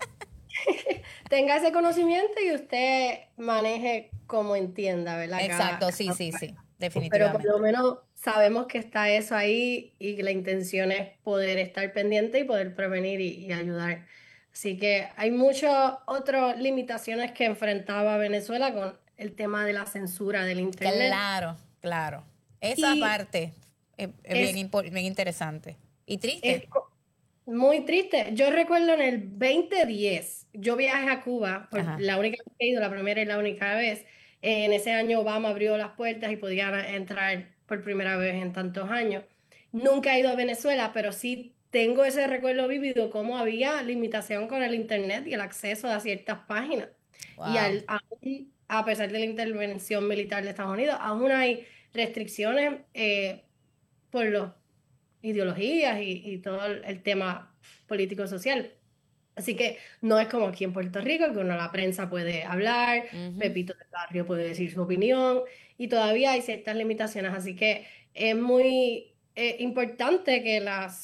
Tenga ese conocimiento y usted maneje como entienda, ¿verdad? Exacto, sí, Pero por definitivamente. lo menos sabemos que está eso ahí y que la intención es poder estar pendiente y poder prevenir y ayudar. Así que hay muchas otras limitaciones que enfrentaba Venezuela con el tema de la censura del internet. Claro. Esa Y parte es bien interesante. Y triste. Es muy triste. Yo recuerdo en el 2010, yo viajé a Cuba, Ajá. la única vez que he ido, la primera y la única vez. En ese año Obama abrió las puertas y podía entrar por primera vez en tantos años. Nunca he ido a Venezuela, pero sí tengo ese recuerdo vívido, cómo había limitación con el internet y el acceso a ciertas páginas. Wow. Y aún, a pesar de la intervención militar de Estados Unidos, aún hay restricciones por las ideologías y todo el tema político-social. Así que no es como aquí en Puerto Rico, que uno la prensa puede hablar, Pepito del Barrio puede decir su opinión, y todavía hay ciertas limitaciones. Así que es muy importante que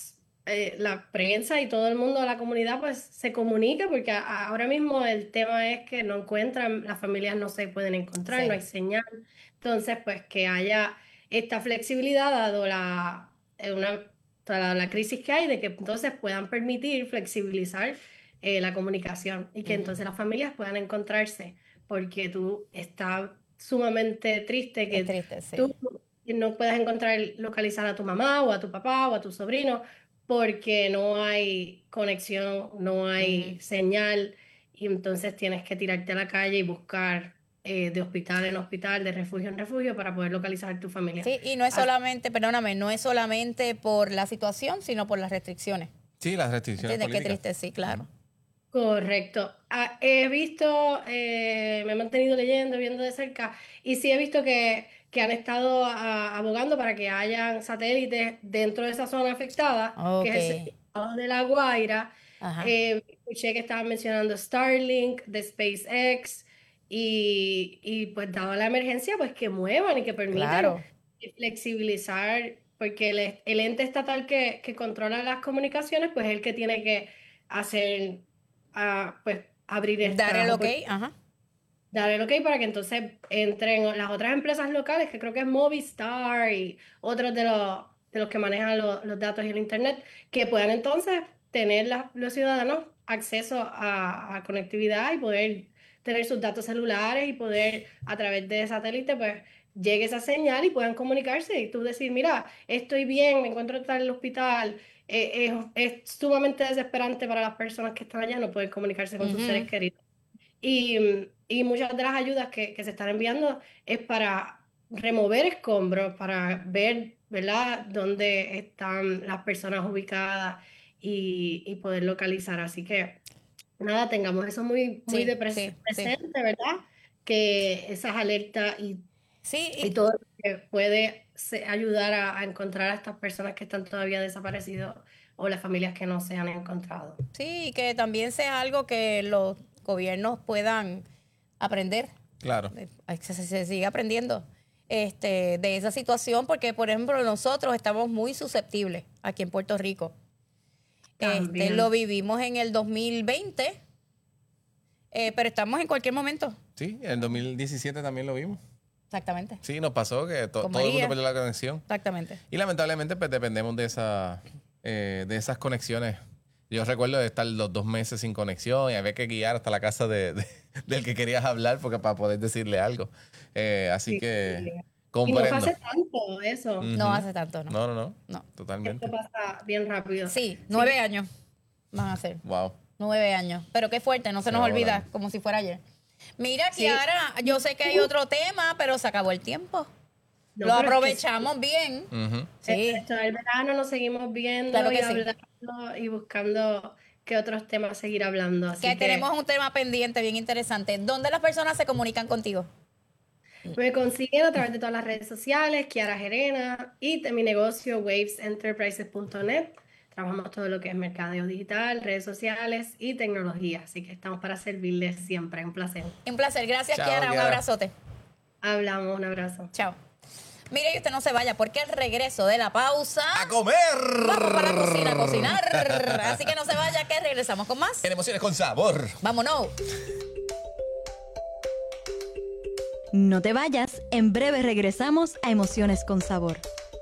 la prensa y todo el mundo de la comunidad pues se comunique, porque ahora mismo el tema es que no encuentran, las familias no se pueden encontrar, Sí. no hay señal. Entonces, pues que haya esta flexibilidad dado toda la crisis que hay, de que entonces puedan permitir flexibilizar la comunicación y que entonces las familias puedan encontrarse, porque tú estás sumamente triste que Es triste, sí. tú no puedas localizar a tu mamá o a tu papá o a tu sobrino porque no hay conexión, no hay señal y entonces tienes que tirarte a la calle y buscar de hospital en hospital, de refugio en refugio para poder localizar a tu familia. Sí, y no es solamente, perdóname, no es solamente por la situación, sino por las restricciones. Sí, las restricciones ¿Entiendes? Qué políticas. triste, sí, claro. Correcto. He visto, me he mantenido leyendo, viendo de cerca, y sí he visto que han estado abogando para que hayan satélites dentro de esa zona afectada, que Ok. es el sector de La Guaira. Ajá. Escuché que estaban mencionando Starlink, de SpaceX, y pues dado la emergencia, pues que muevan y que permitan Claro. flexibilizar, porque el ente estatal que controla las comunicaciones, pues es el que tiene que hacer, pues abrir Dar el estas ok, ajá. dar el ok para que entonces entren las otras empresas locales, que creo que es Movistar y otros de los que manejan los datos y el internet, que puedan entonces tener los ciudadanos acceso a conectividad y poder tener sus datos celulares y poder a través de satélite pues llegue esa señal y puedan comunicarse y tú decir, mira, estoy bien, me encuentro en el hospital. Es sumamente desesperante para las personas que están allá no poder comunicarse con sus seres queridos. Y muchas de las ayudas que se están enviando es para remover escombros, para ver, ¿verdad?, dónde están las personas ubicadas y poder localizar. Así que, nada, tengamos eso muy Sí, de sí. presente, ¿verdad? Que esas alertas Sí, y todo lo que puede ayudar a encontrar a estas personas que están todavía desaparecidas o las familias que no se han encontrado. sí, que también sea algo que los gobiernos puedan aprender. Claro. Se sigue aprendiendo de esa situación, porque, por ejemplo, nosotros estamos muy susceptibles aquí en Puerto Rico. También. Lo vivimos en el 2020, pero estamos en cualquier momento. Sí, en el 2017 también lo vimos. Exactamente. Sí, nos pasó que Con todo el María. mundo perdió la conexión. Exactamente. Y lamentablemente pues dependemos de esas conexiones. Yo recuerdo de estar los 2 meses sin conexión y había que guiar hasta la casa del que querías hablar porque para poder decirle algo. Así Sí, que sí. Y no comprendo. hace tanto eso. No hace tanto, ¿no? No, No. totalmente. Esto pasa bien rápido. Sí, 9 años van a ser. Wow. 9 años. Pero qué fuerte, no se nos va olvida, volando. como si fuera ayer. Mira, Sí. Kiara, yo sé que hay otro tema, pero se acabó el tiempo. No, Lo pero es que aprovechamos bien. Ujú. Sí. esto del verano nos seguimos viendo Claro y que sí. hablando y buscando qué otros temas seguir hablando. Así Que tenemos un tema pendiente bien interesante. ¿Dónde las personas se comunican contigo? me consiguen a través de todas las redes sociales, Kiara Gerena, y de mi negocio wavesenterprises.net. Trabajamos todo lo que es mercadeo digital, redes sociales y tecnología. Así que estamos para servirles siempre. Un placer. Un placer. Gracias, Chao, Kiara. Un Kiara. abrazote. Hablamos, un abrazo. Chao. Mire, y usted no se vaya, porque al regreso de la pausa ¡A comer! vamos para la cocina a cocinar. Así que no se vaya, que regresamos con más. En Emociones con Sabor. Vámonos. No te vayas, en breve regresamos a Emociones con Sabor.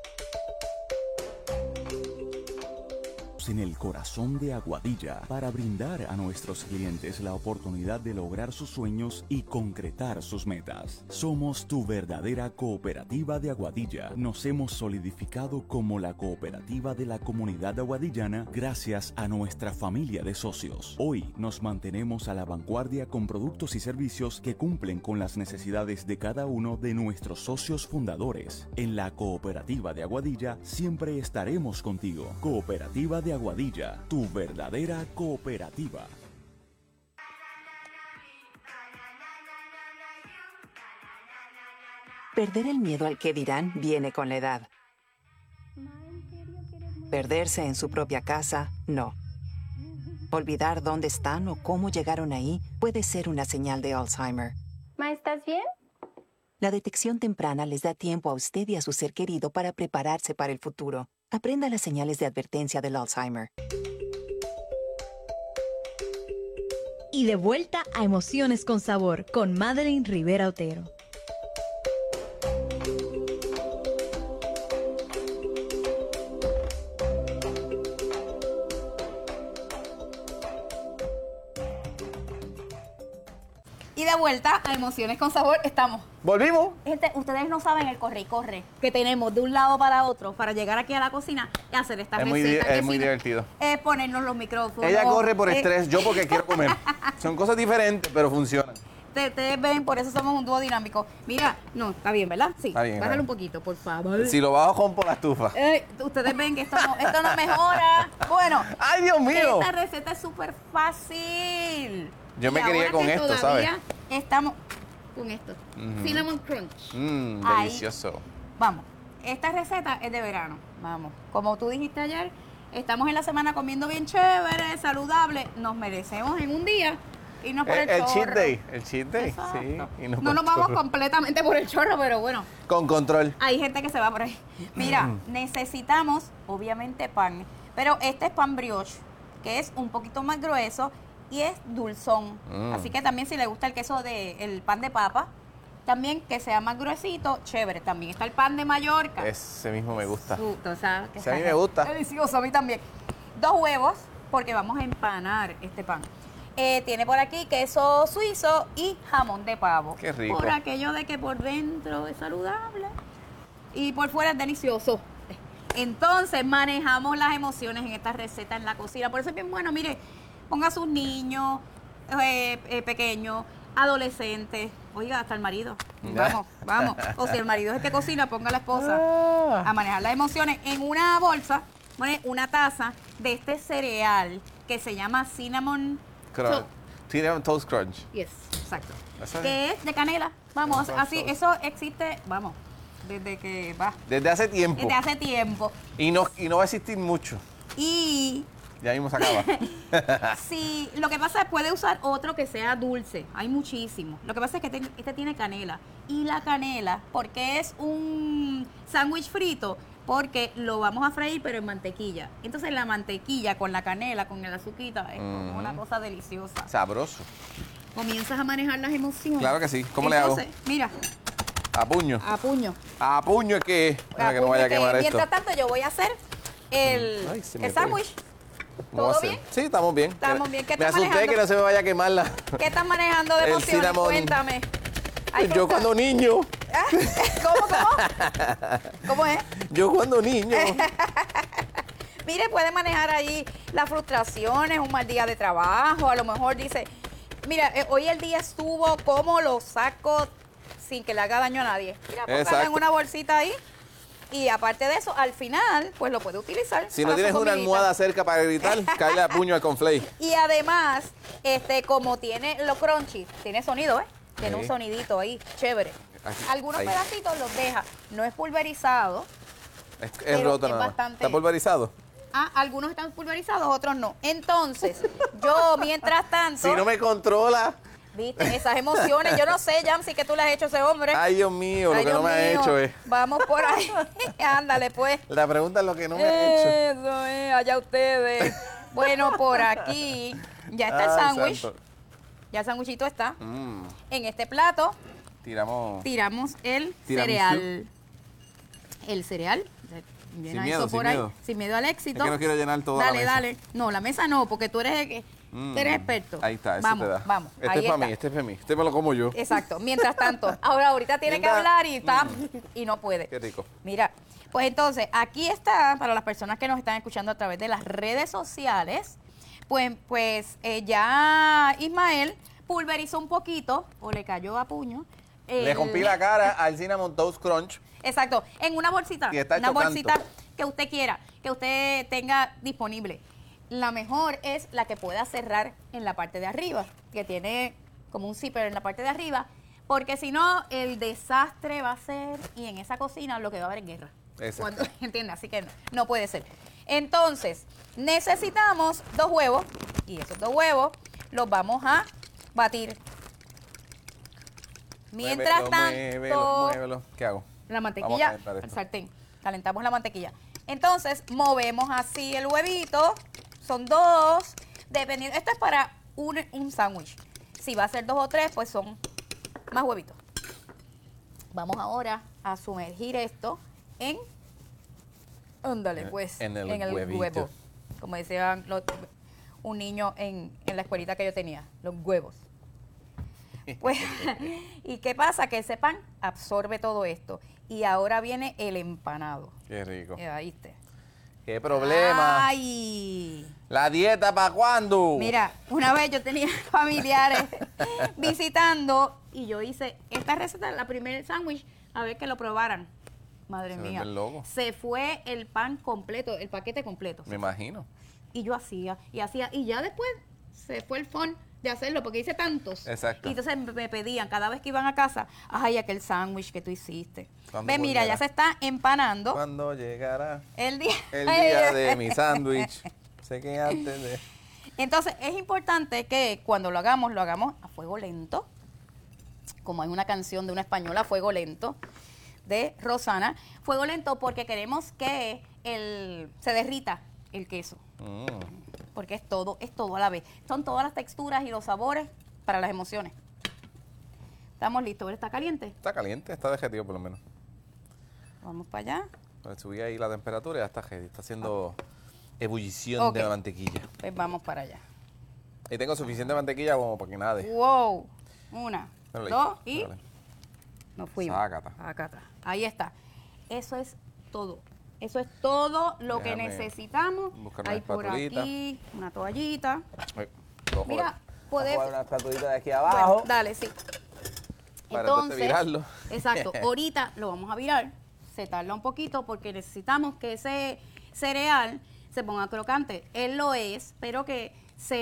En el corazón de Aguadilla para brindar a nuestros clientes la oportunidad de lograr sus sueños y concretar sus metas. Somos tu verdadera cooperativa de Aguadilla. Nos hemos solidificado como la cooperativa de la comunidad aguadillana gracias a nuestra familia de socios. Hoy nos mantenemos a la vanguardia con productos y servicios que cumplen con las necesidades de cada uno de nuestros socios fundadores. En la cooperativa de Aguadilla siempre estaremos contigo. Cooperativa de Aguadilla, tu verdadera cooperativa. Perder el miedo al que dirán viene con la edad. Perderse en su propia casa, no. Olvidar dónde están o cómo llegaron ahí puede ser una señal de Alzheimer. Ma, ¿estás bien? La detección temprana les da tiempo a usted y a su ser querido para prepararse para el futuro. Aprenda las señales de advertencia del Alzheimer. Y de vuelta a Emociones con Sabor con Madeline Rivera Otero. Y de vuelta a Emociones con Sabor, estamos ¿Volvimos? Gente, ustedes no saben el corre y corre que tenemos de un lado para otro para llegar aquí a la cocina y hacer esta Es receta. muy divertido. Es ponernos los micrófonos. Ella corre por estrés, yo porque quiero comer. Son cosas diferentes, pero funcionan. Ustedes ven, por eso somos un dúo dinámico. Mira, no, está bien, ¿verdad? Sí. Está bien, Bájalo está un poquito, por favor. Si lo bajo, rompo la estufa. Ustedes ven que esto no mejora. Bueno. ¡Ay, Dios mío! Esta receta es súper fácil. Yo me Y crié ahora con que esto, ¿sabes? todavía estamos con esto. Cinnamon Crunch. Ahí. Delicioso. Vamos, esta receta es de verano. Vamos, como tú dijiste ayer, estamos en la semana comiendo bien chévere, saludable. Nos merecemos en un día irnos por el chorro. El cheat day, Exacto. sí. No nos vamos completamente por el chorro, pero bueno. Con control. Hay gente que se va por ahí. Mira, necesitamos, obviamente, pan. Pero este es pan brioche, que es un poquito más grueso y es dulzón. Así que también si le gusta el queso el pan de papa, también que sea más gruesito, chévere. También está el pan de Mallorca. Ese mismo me gusta. Tú sabes que Ese a mí me gusta. delicioso, a mí también. 2 huevos, porque vamos a empanar este pan. Tiene por aquí queso suizo y jamón de pavo. Qué rico. Por aquello de que por dentro es saludable y por fuera es delicioso. Entonces manejamos las emociones en esta receta en la cocina. Por eso es bien bueno, mire, ponga a sus niños pequeños, adolescentes, oiga, hasta el marido. Vamos. O si el marido es el que cocina, ponga a la esposa a manejar las emociones. En una bolsa, pone una taza de este cereal que se llama Cinnamon Cinnamon Toast Crunch. Yes, exacto. ¿Eso es? Que es de canela. Vamos, así, eso existe, vamos, desde que va. Desde hace tiempo. Desde hace tiempo. Y no va a existir mucho. Y Ya mismo se acaba. sí, lo que pasa es que puede usar otro que sea dulce. Hay muchísimos. Lo que pasa es que este tiene canela. Y la canela, porque es un sándwich frito, porque lo vamos a freír pero en mantequilla. Entonces la mantequilla con la canela, con el azuquita, es como una cosa deliciosa. Sabroso. Comienzas a manejar las emociones. Claro que sí. ¿Cómo le hago? Mira, A puño. a puño. A puño es que... Para que no vaya a quemar esto. Mientras tanto yo voy a hacer Ay, se me el sándwich. ¿Cómo va a ¿Todo ser? bien? Sí, estamos bien. Estamos bien. ¿Qué Me estás asusté manejando? que no se me vaya a quemar la... ¿Qué estás manejando de El emociones? cinnamon. Cuéntame. Ay, Yo cuando niño. ¿Cómo? ¿Cómo es? Yo cuando niño. Mire, puede manejar ahí las frustraciones, un mal día de trabajo. A lo mejor dice, mira, hoy el día estuvo, ¿cómo lo saco sin que le haga daño a nadie? Mira, póngalo en Exacto. una bolsita ahí. Y aparte de eso, al final, pues lo puede utilizar. Si no para tienes su una comidita. almohada cerca para gritar, cállale a puño al conflay. Y además, como tiene los crunchy, tiene sonido, ¿eh? Tiene Sí. un sonidito ahí, chévere. Aquí, Algunos ahí. pedacitos los deja. No es pulverizado. Es Pero roto es nada más. bastante- ¿Está pulverizado? Algunos están pulverizados, otros no. Entonces, yo mientras tanto... Si no me controla. ¿Viste? Esas emociones. Yo no sé, Jamsi, que tú le has hecho a ese hombre. Ay, Dios mío, lo Ay, que no Dios me ha mío. hecho es. Vamos por ahí. Ándale, pues. La pregunta es lo que no me ha hecho. Eso es, allá ustedes. Bueno, por aquí ya está el Ay, sándwich. santo. Ya el sándwichito está. Mm, En este plato tiramos. tiramos el Tiramisú. cereal. El cereal. Llena Sin eso miedo, por sin ahí. miedo. Sin miedo al éxito. Es que no quiero llenar toda Dale, la mesa. dale. No, la mesa no, porque tú eres el que. Tú eres experto. Ahí está, eso vamos, te da. Vamos, Este ahí es para está. mí, este es para mí. Este me lo como yo. Exacto. Mientras tanto, ahorita tiene que Linda. hablar y está y no puede. Qué rico. Mira, pues entonces, aquí está, para las personas que nos están escuchando a través de las redes sociales, pues ya Ismael pulverizó un poquito, o le cayó a puño. Le rompí la cara al Cinnamon Toast Crunch. Exacto, en una bolsita, Y está una hecho canto. bolsita que usted quiera, que usted tenga disponible. La mejor es la que pueda cerrar en la parte de arriba, que tiene como un zipper en la parte de arriba, porque si no, el desastre va a ser, y en esa cocina lo que va a haber es guerra. Exacto. ¿Entiendes? Así que no puede ser. Entonces, necesitamos 2 huevos, y esos 2 huevos los vamos a batir. Mientras tanto, Muévelo. ¿Qué hago? la Vamos mantequilla a calentar esto. al sartén. Calentamos la mantequilla. Entonces, movemos así el huevito. Son 2. Dependiendo. Esto es para un sándwich. Si va a ser 2 o 3, pues son más huevitos. Vamos ahora a sumergir esto en. Ándale, pues. En el huevito. huevo. Como decían un niño en la escuelita que yo tenía. Los huevos. Pues, ¿y qué pasa? Que ese pan absorbe todo esto. Y ahora viene el empanado. Qué rico. ¿Viste? ¿Qué problema? ¡Ay! ¿La dieta para cuándo? Mira, una vez yo tenía familiares visitando y yo hice esta receta, la primer sándwich, a ver que lo probaran. Madre Se mía. vuelven locos. Se fue el pan completo, el paquete completo. Me imagino. Y yo hacía, y ya después se fue el fun de hacerlo, porque hice tantos. Exacto. Y entonces me pedían, cada vez que iban a casa, ay, aquel sándwich que tú hiciste. ¿Cuándo Ve, mira, volverá? ya se está empanando ¿Cuándo llegará el día. el día de mi sándwich? Sé que antes de... Entonces, es importante que cuando lo hagamos a fuego lento, como hay una canción de una española, Fuego Lento, de Rosana. Fuego lento porque queremos que se derrita el queso. Porque es todo a la vez. Son todas las texturas y los sabores para las emociones. Estamos listos. ¿Está caliente? Está caliente, está derretido por lo menos. Vamos para allá. Pues subí ahí la temperatura y ya está ready. Está haciendo ebullición Ok. de la mantequilla. Pues vamos para allá. Y tengo suficiente mantequilla como para que nade. Wow. Una, Dale, dos y dale. nos fuimos. Sácata. Acá está. Ahí está. Eso es todo. Eso es todo lo que Déjame necesitamos. buscar una Hay por espatulita. aquí una toallita. Ay, lo Mira, joder. puedes... Vamos a poner una espatulita de aquí Bueno, abajo. dale, sí. Para entonces virarlo. Exacto. Ahorita lo vamos a virar. Se tarda un poquito porque necesitamos que ese cereal se ponga crocante. Él lo es, pero que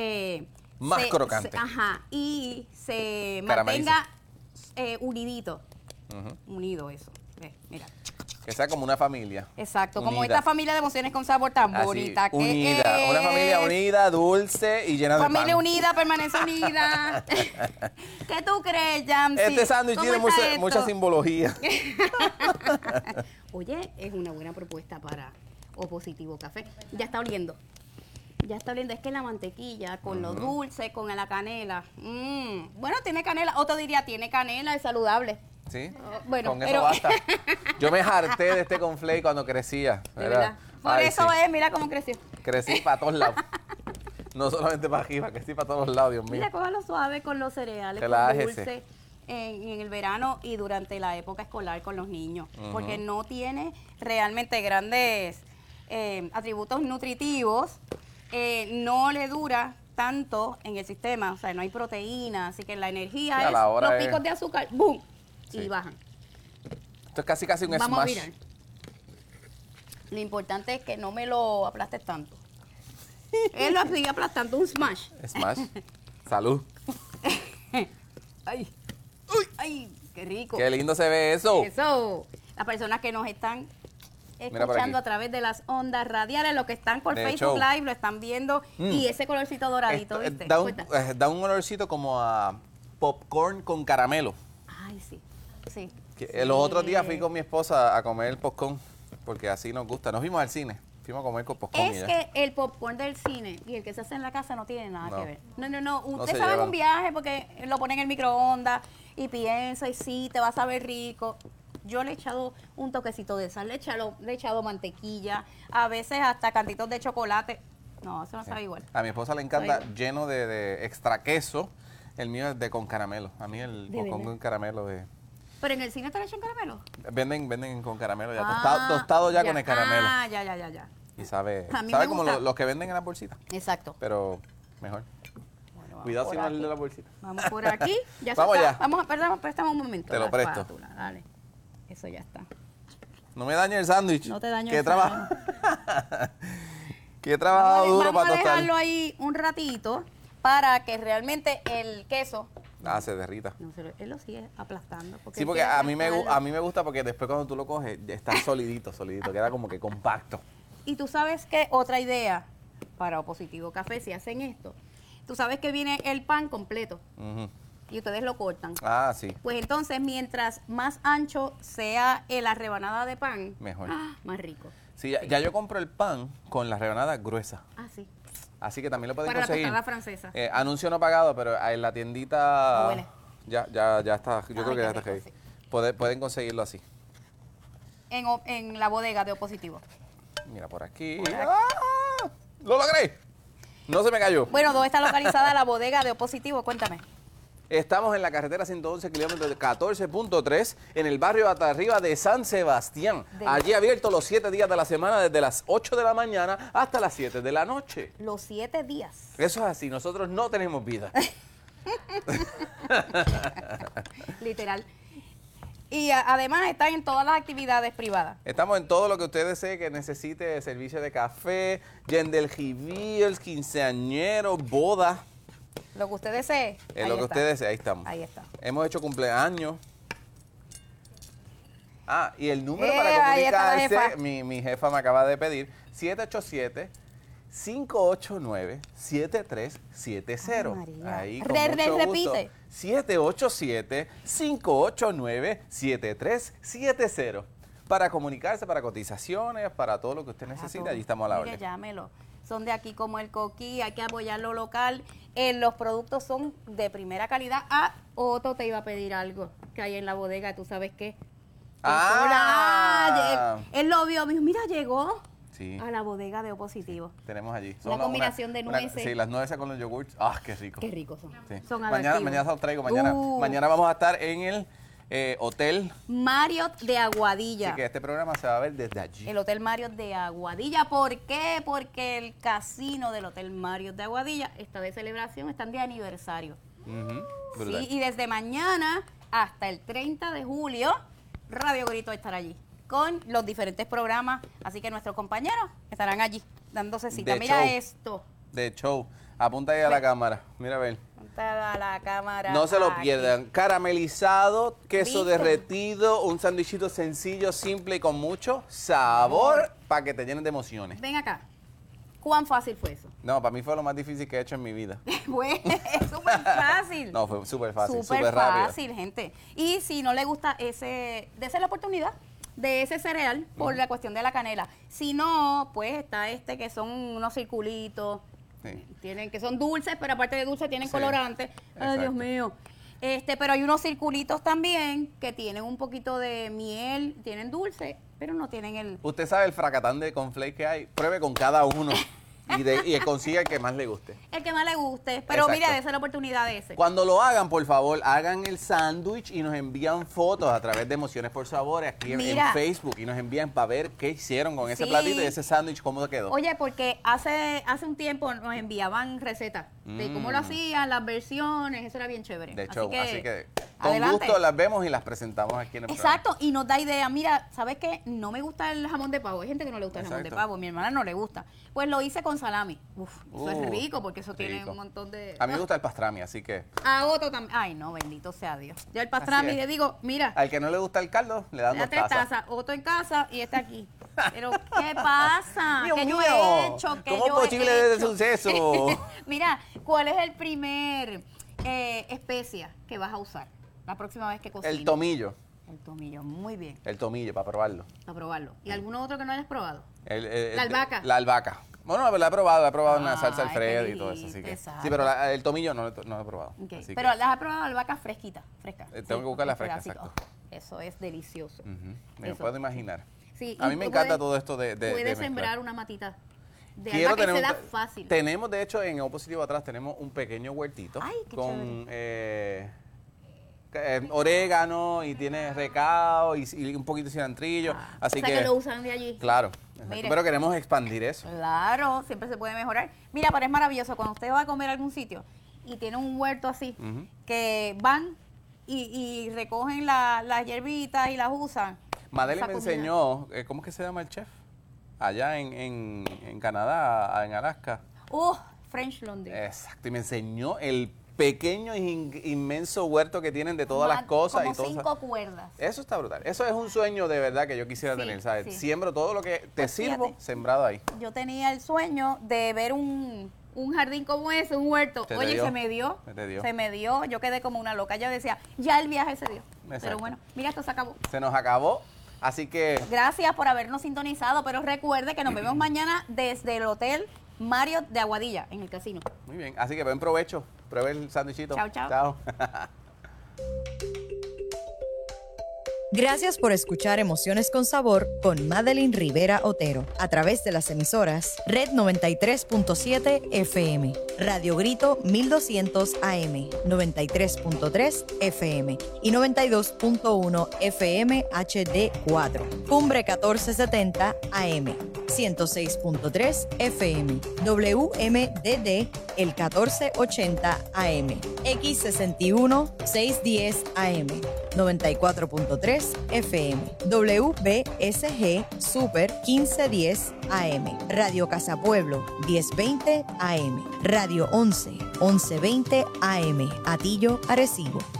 Más crocante. ajá. Y se Caramelice. mantenga unidito. Unido eso. Ve, mira. Que sea como una familia. Exacto. Como Unida. esta familia de emociones con sabor tan Así, bonita. unida. Que Una familia es. unida, dulce y llena de pan. Familia unida, permanece unida. ¿Qué tú crees, Jamsi? Este sándwich ¿Cómo tiene está esto? mucha simbología. Oye, es una buena propuesta para Opositivo Café. Ya está oliendo. Ya está oliendo. Es que la mantequilla, con lo dulce, con la canela. Bueno, tiene canela. Otro diría, tiene canela, es saludable. ¿Sí? Bueno, con eso pero- basta. Yo me harté de este conflay cuando crecía. De verdad. Por Ay, eso sí. es, mira cómo creció. Crecí para todos lados. No solamente para arriba, crecí para todos lados, Dios mío. Mira, cójalo suave con los cereales, con Relájese. dulce en el verano y durante la época escolar con los niños, porque no tiene realmente grandes atributos nutritivos, no le dura tanto en el sistema, o sea, no hay proteína, así que la energía Sí, a es la hora los es- picos de azúcar, ¡boom! Sí. Y bajan. Esto es casi un Vamos a smash. mirar. Lo importante es que no me lo aplastes tanto. Él lo sigue aplastando, un smash. Smash. Salud. ¡Ay! ¡Ay! ¡Qué rico! Qué lindo se ve eso. Eso, las personas que nos están Mira por escuchando aquí. a través de las ondas radiales, los que están por De Facebook show. Live lo están viendo y ese colorcito doradito, Esto, ¿viste? da, un, Cuenta. da un olorcito como a popcorn con caramelo. Ay, sí, sí. Los otros días fui con mi esposa a comer popcorn, porque así nos gusta. Nos vimos al cine, fuimos a comer con popcorn. y Es ya. que el popcorn del cine y el que se hace en la casa no tiene nada No. que ver. No. No Usted se sabe en llevan. un viaje porque lo ponen en el microondas y piensa y sí, te va a saber rico. Yo le he echado un toquecito de sal, le he echado mantequilla, a veces hasta cantitos de chocolate. No, eso no sabe igual. A mi esposa le encanta Oiga. lleno de extra queso. El mío es de con caramelo. A mí el ¿De popcorn verdad? con caramelo de... Pero en el cine te le echan caramelo. Venden con caramelo ya, Ah, tostado ya con el caramelo. Ah, ya. Y sabe A mí sabe me como gusta. los que venden en la bolsita, Exacto. pero mejor. Bueno, vamos Cuidado por si no es el aquí. de la bolsita. Vamos por aquí. Ya se Vamos está. ya. Vamos a préstame un momento. Te lo la presto. espátula, dale. Eso ya está. No me dañe el sándwich. No te daño ¿Qué el trabajo? ¿Qué trabajado duro Vamos para a dejarlo tostar? ahí un ratito para que realmente el queso Ah, se derrita. no se lo, él lo sigue aplastando. Sí, él porque quiere a mí aplastarlo. me gusta porque después cuando tú lo coges ya está solidito, queda como que compacto. Y tú sabes que otra idea para Opositivo Café, si hacen esto, tú sabes que viene el pan completo Ujú. y ustedes lo cortan. Ah, sí, Pues entonces, mientras más ancho sea la rebanada de pan, mejor. más rico. Sí, ya yo compro el pan con las rebanadas gruesas. Ah, sí. Así que también lo pueden Para la conseguir. tostada francesa. Anuncio no pagado, pero en la tiendita Huele. ya está. Yo Ay, creo que qué ya está rico, heavy. sí. Pueden conseguirlo así. En la bodega de Opositivo. Mira por aquí. Por aquí. ¡Ah! ¡Lo logré! No se me cayó. Bueno, ¿dónde está localizada la bodega de Opositivo? Cuéntame. Estamos en la carretera 111, kilómetros de 14.3, en el barrio hasta arriba de San Sebastián. Allí abierto los 7 días de la semana, desde las 8 de la mañana hasta las 7 de la noche. Los 7 días. Eso es así, nosotros no tenemos vida. Literal. Y además están en todas las actividades privadas. Estamos en todo lo que usted desee que necesite, servicio de café, gendelgivils, quinceañeros, boda. Lo que usted desee. Lo que usted desee, ahí estamos. Ahí está. Hemos hecho cumpleaños. Ah, y el número ahí está para la comunicarse, jefa. mi jefa me acaba de pedir, 787-589-7370. María. Ahí con mucho gusto. Repite. 787-589-7370. Para comunicarse, para cotizaciones, para todo lo que usted necesite, allí estamos a la Mire, orden. llámelo. Son de aquí como el coquí, hay que apoyar lo local. Los productos son de primera calidad. Ah, Otto te iba a pedir algo que hay en la bodega, ¿tú sabes qué? Él lo vio, me dijo, mira, llegó Sí. a la bodega de Opositivo. Tenemos allí. Una combinación de nueces. Sí, las nueces con los yogurts. ¡Ah, qué rico! Qué ricos son. Sí. Son Mañana adictivos. se los traigo. Mañana vamos a estar en el hotel. Marriott de Aguadilla. Así que este programa se va a ver desde allí. El Hotel Marriott de Aguadilla. ¿Por qué? Porque el casino del Hotel Marriott de Aguadilla está de celebración, están de aniversario. Brutal. Sí, y desde mañana hasta el 30 de julio, Radio Grito estará allí con los diferentes programas. Así que nuestros compañeros estarán allí dándose cita. De Mira show. esto. De show. Apunta ahí a la cámara. Mira a ver. Ponta a la cámara. No se lo aquí. pierdan. Caramelizado, queso ¿Viste? derretido, un sándwichito sencillo, simple y con mucho sabor para que te llenen de emociones. Ven acá. ¿Cuán fácil fue eso? No, para mí fue lo más difícil que he hecho en mi vida. Fue súper fácil. No, fue súper fácil, Súper súper rápido. fácil, gente. Y si no le gusta dése la oportunidad de ese cereal por la cuestión de la canela. Si no, pues está que son unos circulitos, Sí. que son dulces, pero aparte de dulces tienen Sí, colorantes. Ay, Dios exacto. mío. Pero hay unos circulitos también que tienen un poquito de miel, tienen dulce, pero no tienen el... Usted sabe el fracatán de cornflakes que hay. Pruebe con cada uno y consiga el que más le guste. El que más le guste. Pero Exacto. mira, dése la oportunidad de ese. Cuando lo hagan, por favor, hagan el sándwich y nos envían fotos a través de Emociones por Sabores aquí en Mira. Facebook y nos envían para ver qué hicieron con ese Sí. platito y ese sándwich, cómo quedó. Oye, porque hace un tiempo nos enviaban recetas de cómo lo hacían, las versiones, eso era bien chévere. De show. Así que con adelante. gusto las vemos y las presentamos aquí en el Exacto, y nos da idea. Mira, ¿sabes qué? No me gusta el jamón de pavo. Hay gente que no le gusta el jamón de Exacto. pavo. Mi hermana no le gusta. Pues lo hice con salami. Uf, eso es Uh, rico porque eso tiene rico. un montón de... programa. A mí me gusta el pastrami, así que A Otto también. Ay, no, bendito sea Dios. Yo el pastrami Así es. le digo, mira, al que no le gusta el caldo, le dan da 2 3 tazas. tazas. Otto en casa y está aquí. Pero, ¿qué pasa? Dios ¿Qué yo mío, he hecho? ¿Qué ¿cómo yo he posible de hecho? suceso? Mira, ¿cuál es el primer especia que vas a usar la próxima vez que cocines? El tomillo. El tomillo, muy bien, El tomillo, para probarlo. a probarlo. ¿Y alguno otro que no hayas probado? La albahaca. La albahaca. Bueno, la he probado en la salsa Ay, Alfredo qué y todo eso, así que. exacto. Sí, pero el tomillo no lo he probado. Ok, así pero que, las has probado albahaca fresquita, fresca. tengo que buscar la un fresca, pedacito. exacto. Eso es delicioso. me lo Eso. puedo imaginar. Sí, A y mí me tú encanta puedes- todo esto de Puedes mezclar. sembrar una matita de Quiero albahaca y tener se un da fácil. Tenemos, de hecho, en Opositivo atrás tenemos un pequeño huertito Ay, qué con orégano y tiene recao y un poquito de cilantrillo. Así o sea que lo usan de allí. Claro. exacto. Mire. Pero queremos expandir eso. Claro, siempre se puede mejorar. Mira, pero es maravilloso cuando usted va a comer a algún sitio y tiene un huerto así, que van y recogen las hierbitas y las usan. Madeline Esa me comida. enseñó, ¿cómo es que se llama el chef? Allá en Canadá, en Alaska. French Laundry. Exacto, y me enseñó el pequeño e inmenso huerto que tienen de todas las cosas. Como y todo 5 cuerdas. Eso está brutal. Eso es un sueño de verdad que yo quisiera Sí, tener, ¿sabes? sí. Siembro todo lo que te Pues sirvo fíjate. sembrado ahí. Yo tenía el sueño de ver un jardín como ese, un huerto. ¿Se te Oye, dio? se me dio. ¿Se te dio? Se me dio. Yo quedé como una loca. Yo decía, ya el viaje se dio. Pero Exacto. bueno, mira, esto se acabó. Se nos acabó, así que Gracias por habernos sintonizado, pero recuerde que nos vemos mañana desde el Hotel Marriott de Aguadilla, en el casino. muy bien. Así que buen provecho. Pruebe el sándwichito. Chao, chao. Chao. Gracias por escuchar Emociones con Sabor con Madeline Rivera Otero a través de las emisoras Red 93.7 FM, Radio Grito 1200 AM, 93.3 FM y 92.1 FM HD4, Cumbre 1470 AM, 106.3 FM, WMDD el 1480 AM, X61 610 AM, 94.3 FM, WBSG Super 1510 AM, Radio Casa Pueblo 1020 AM, Radio 11 1120 AM, Atillo, Arecibo.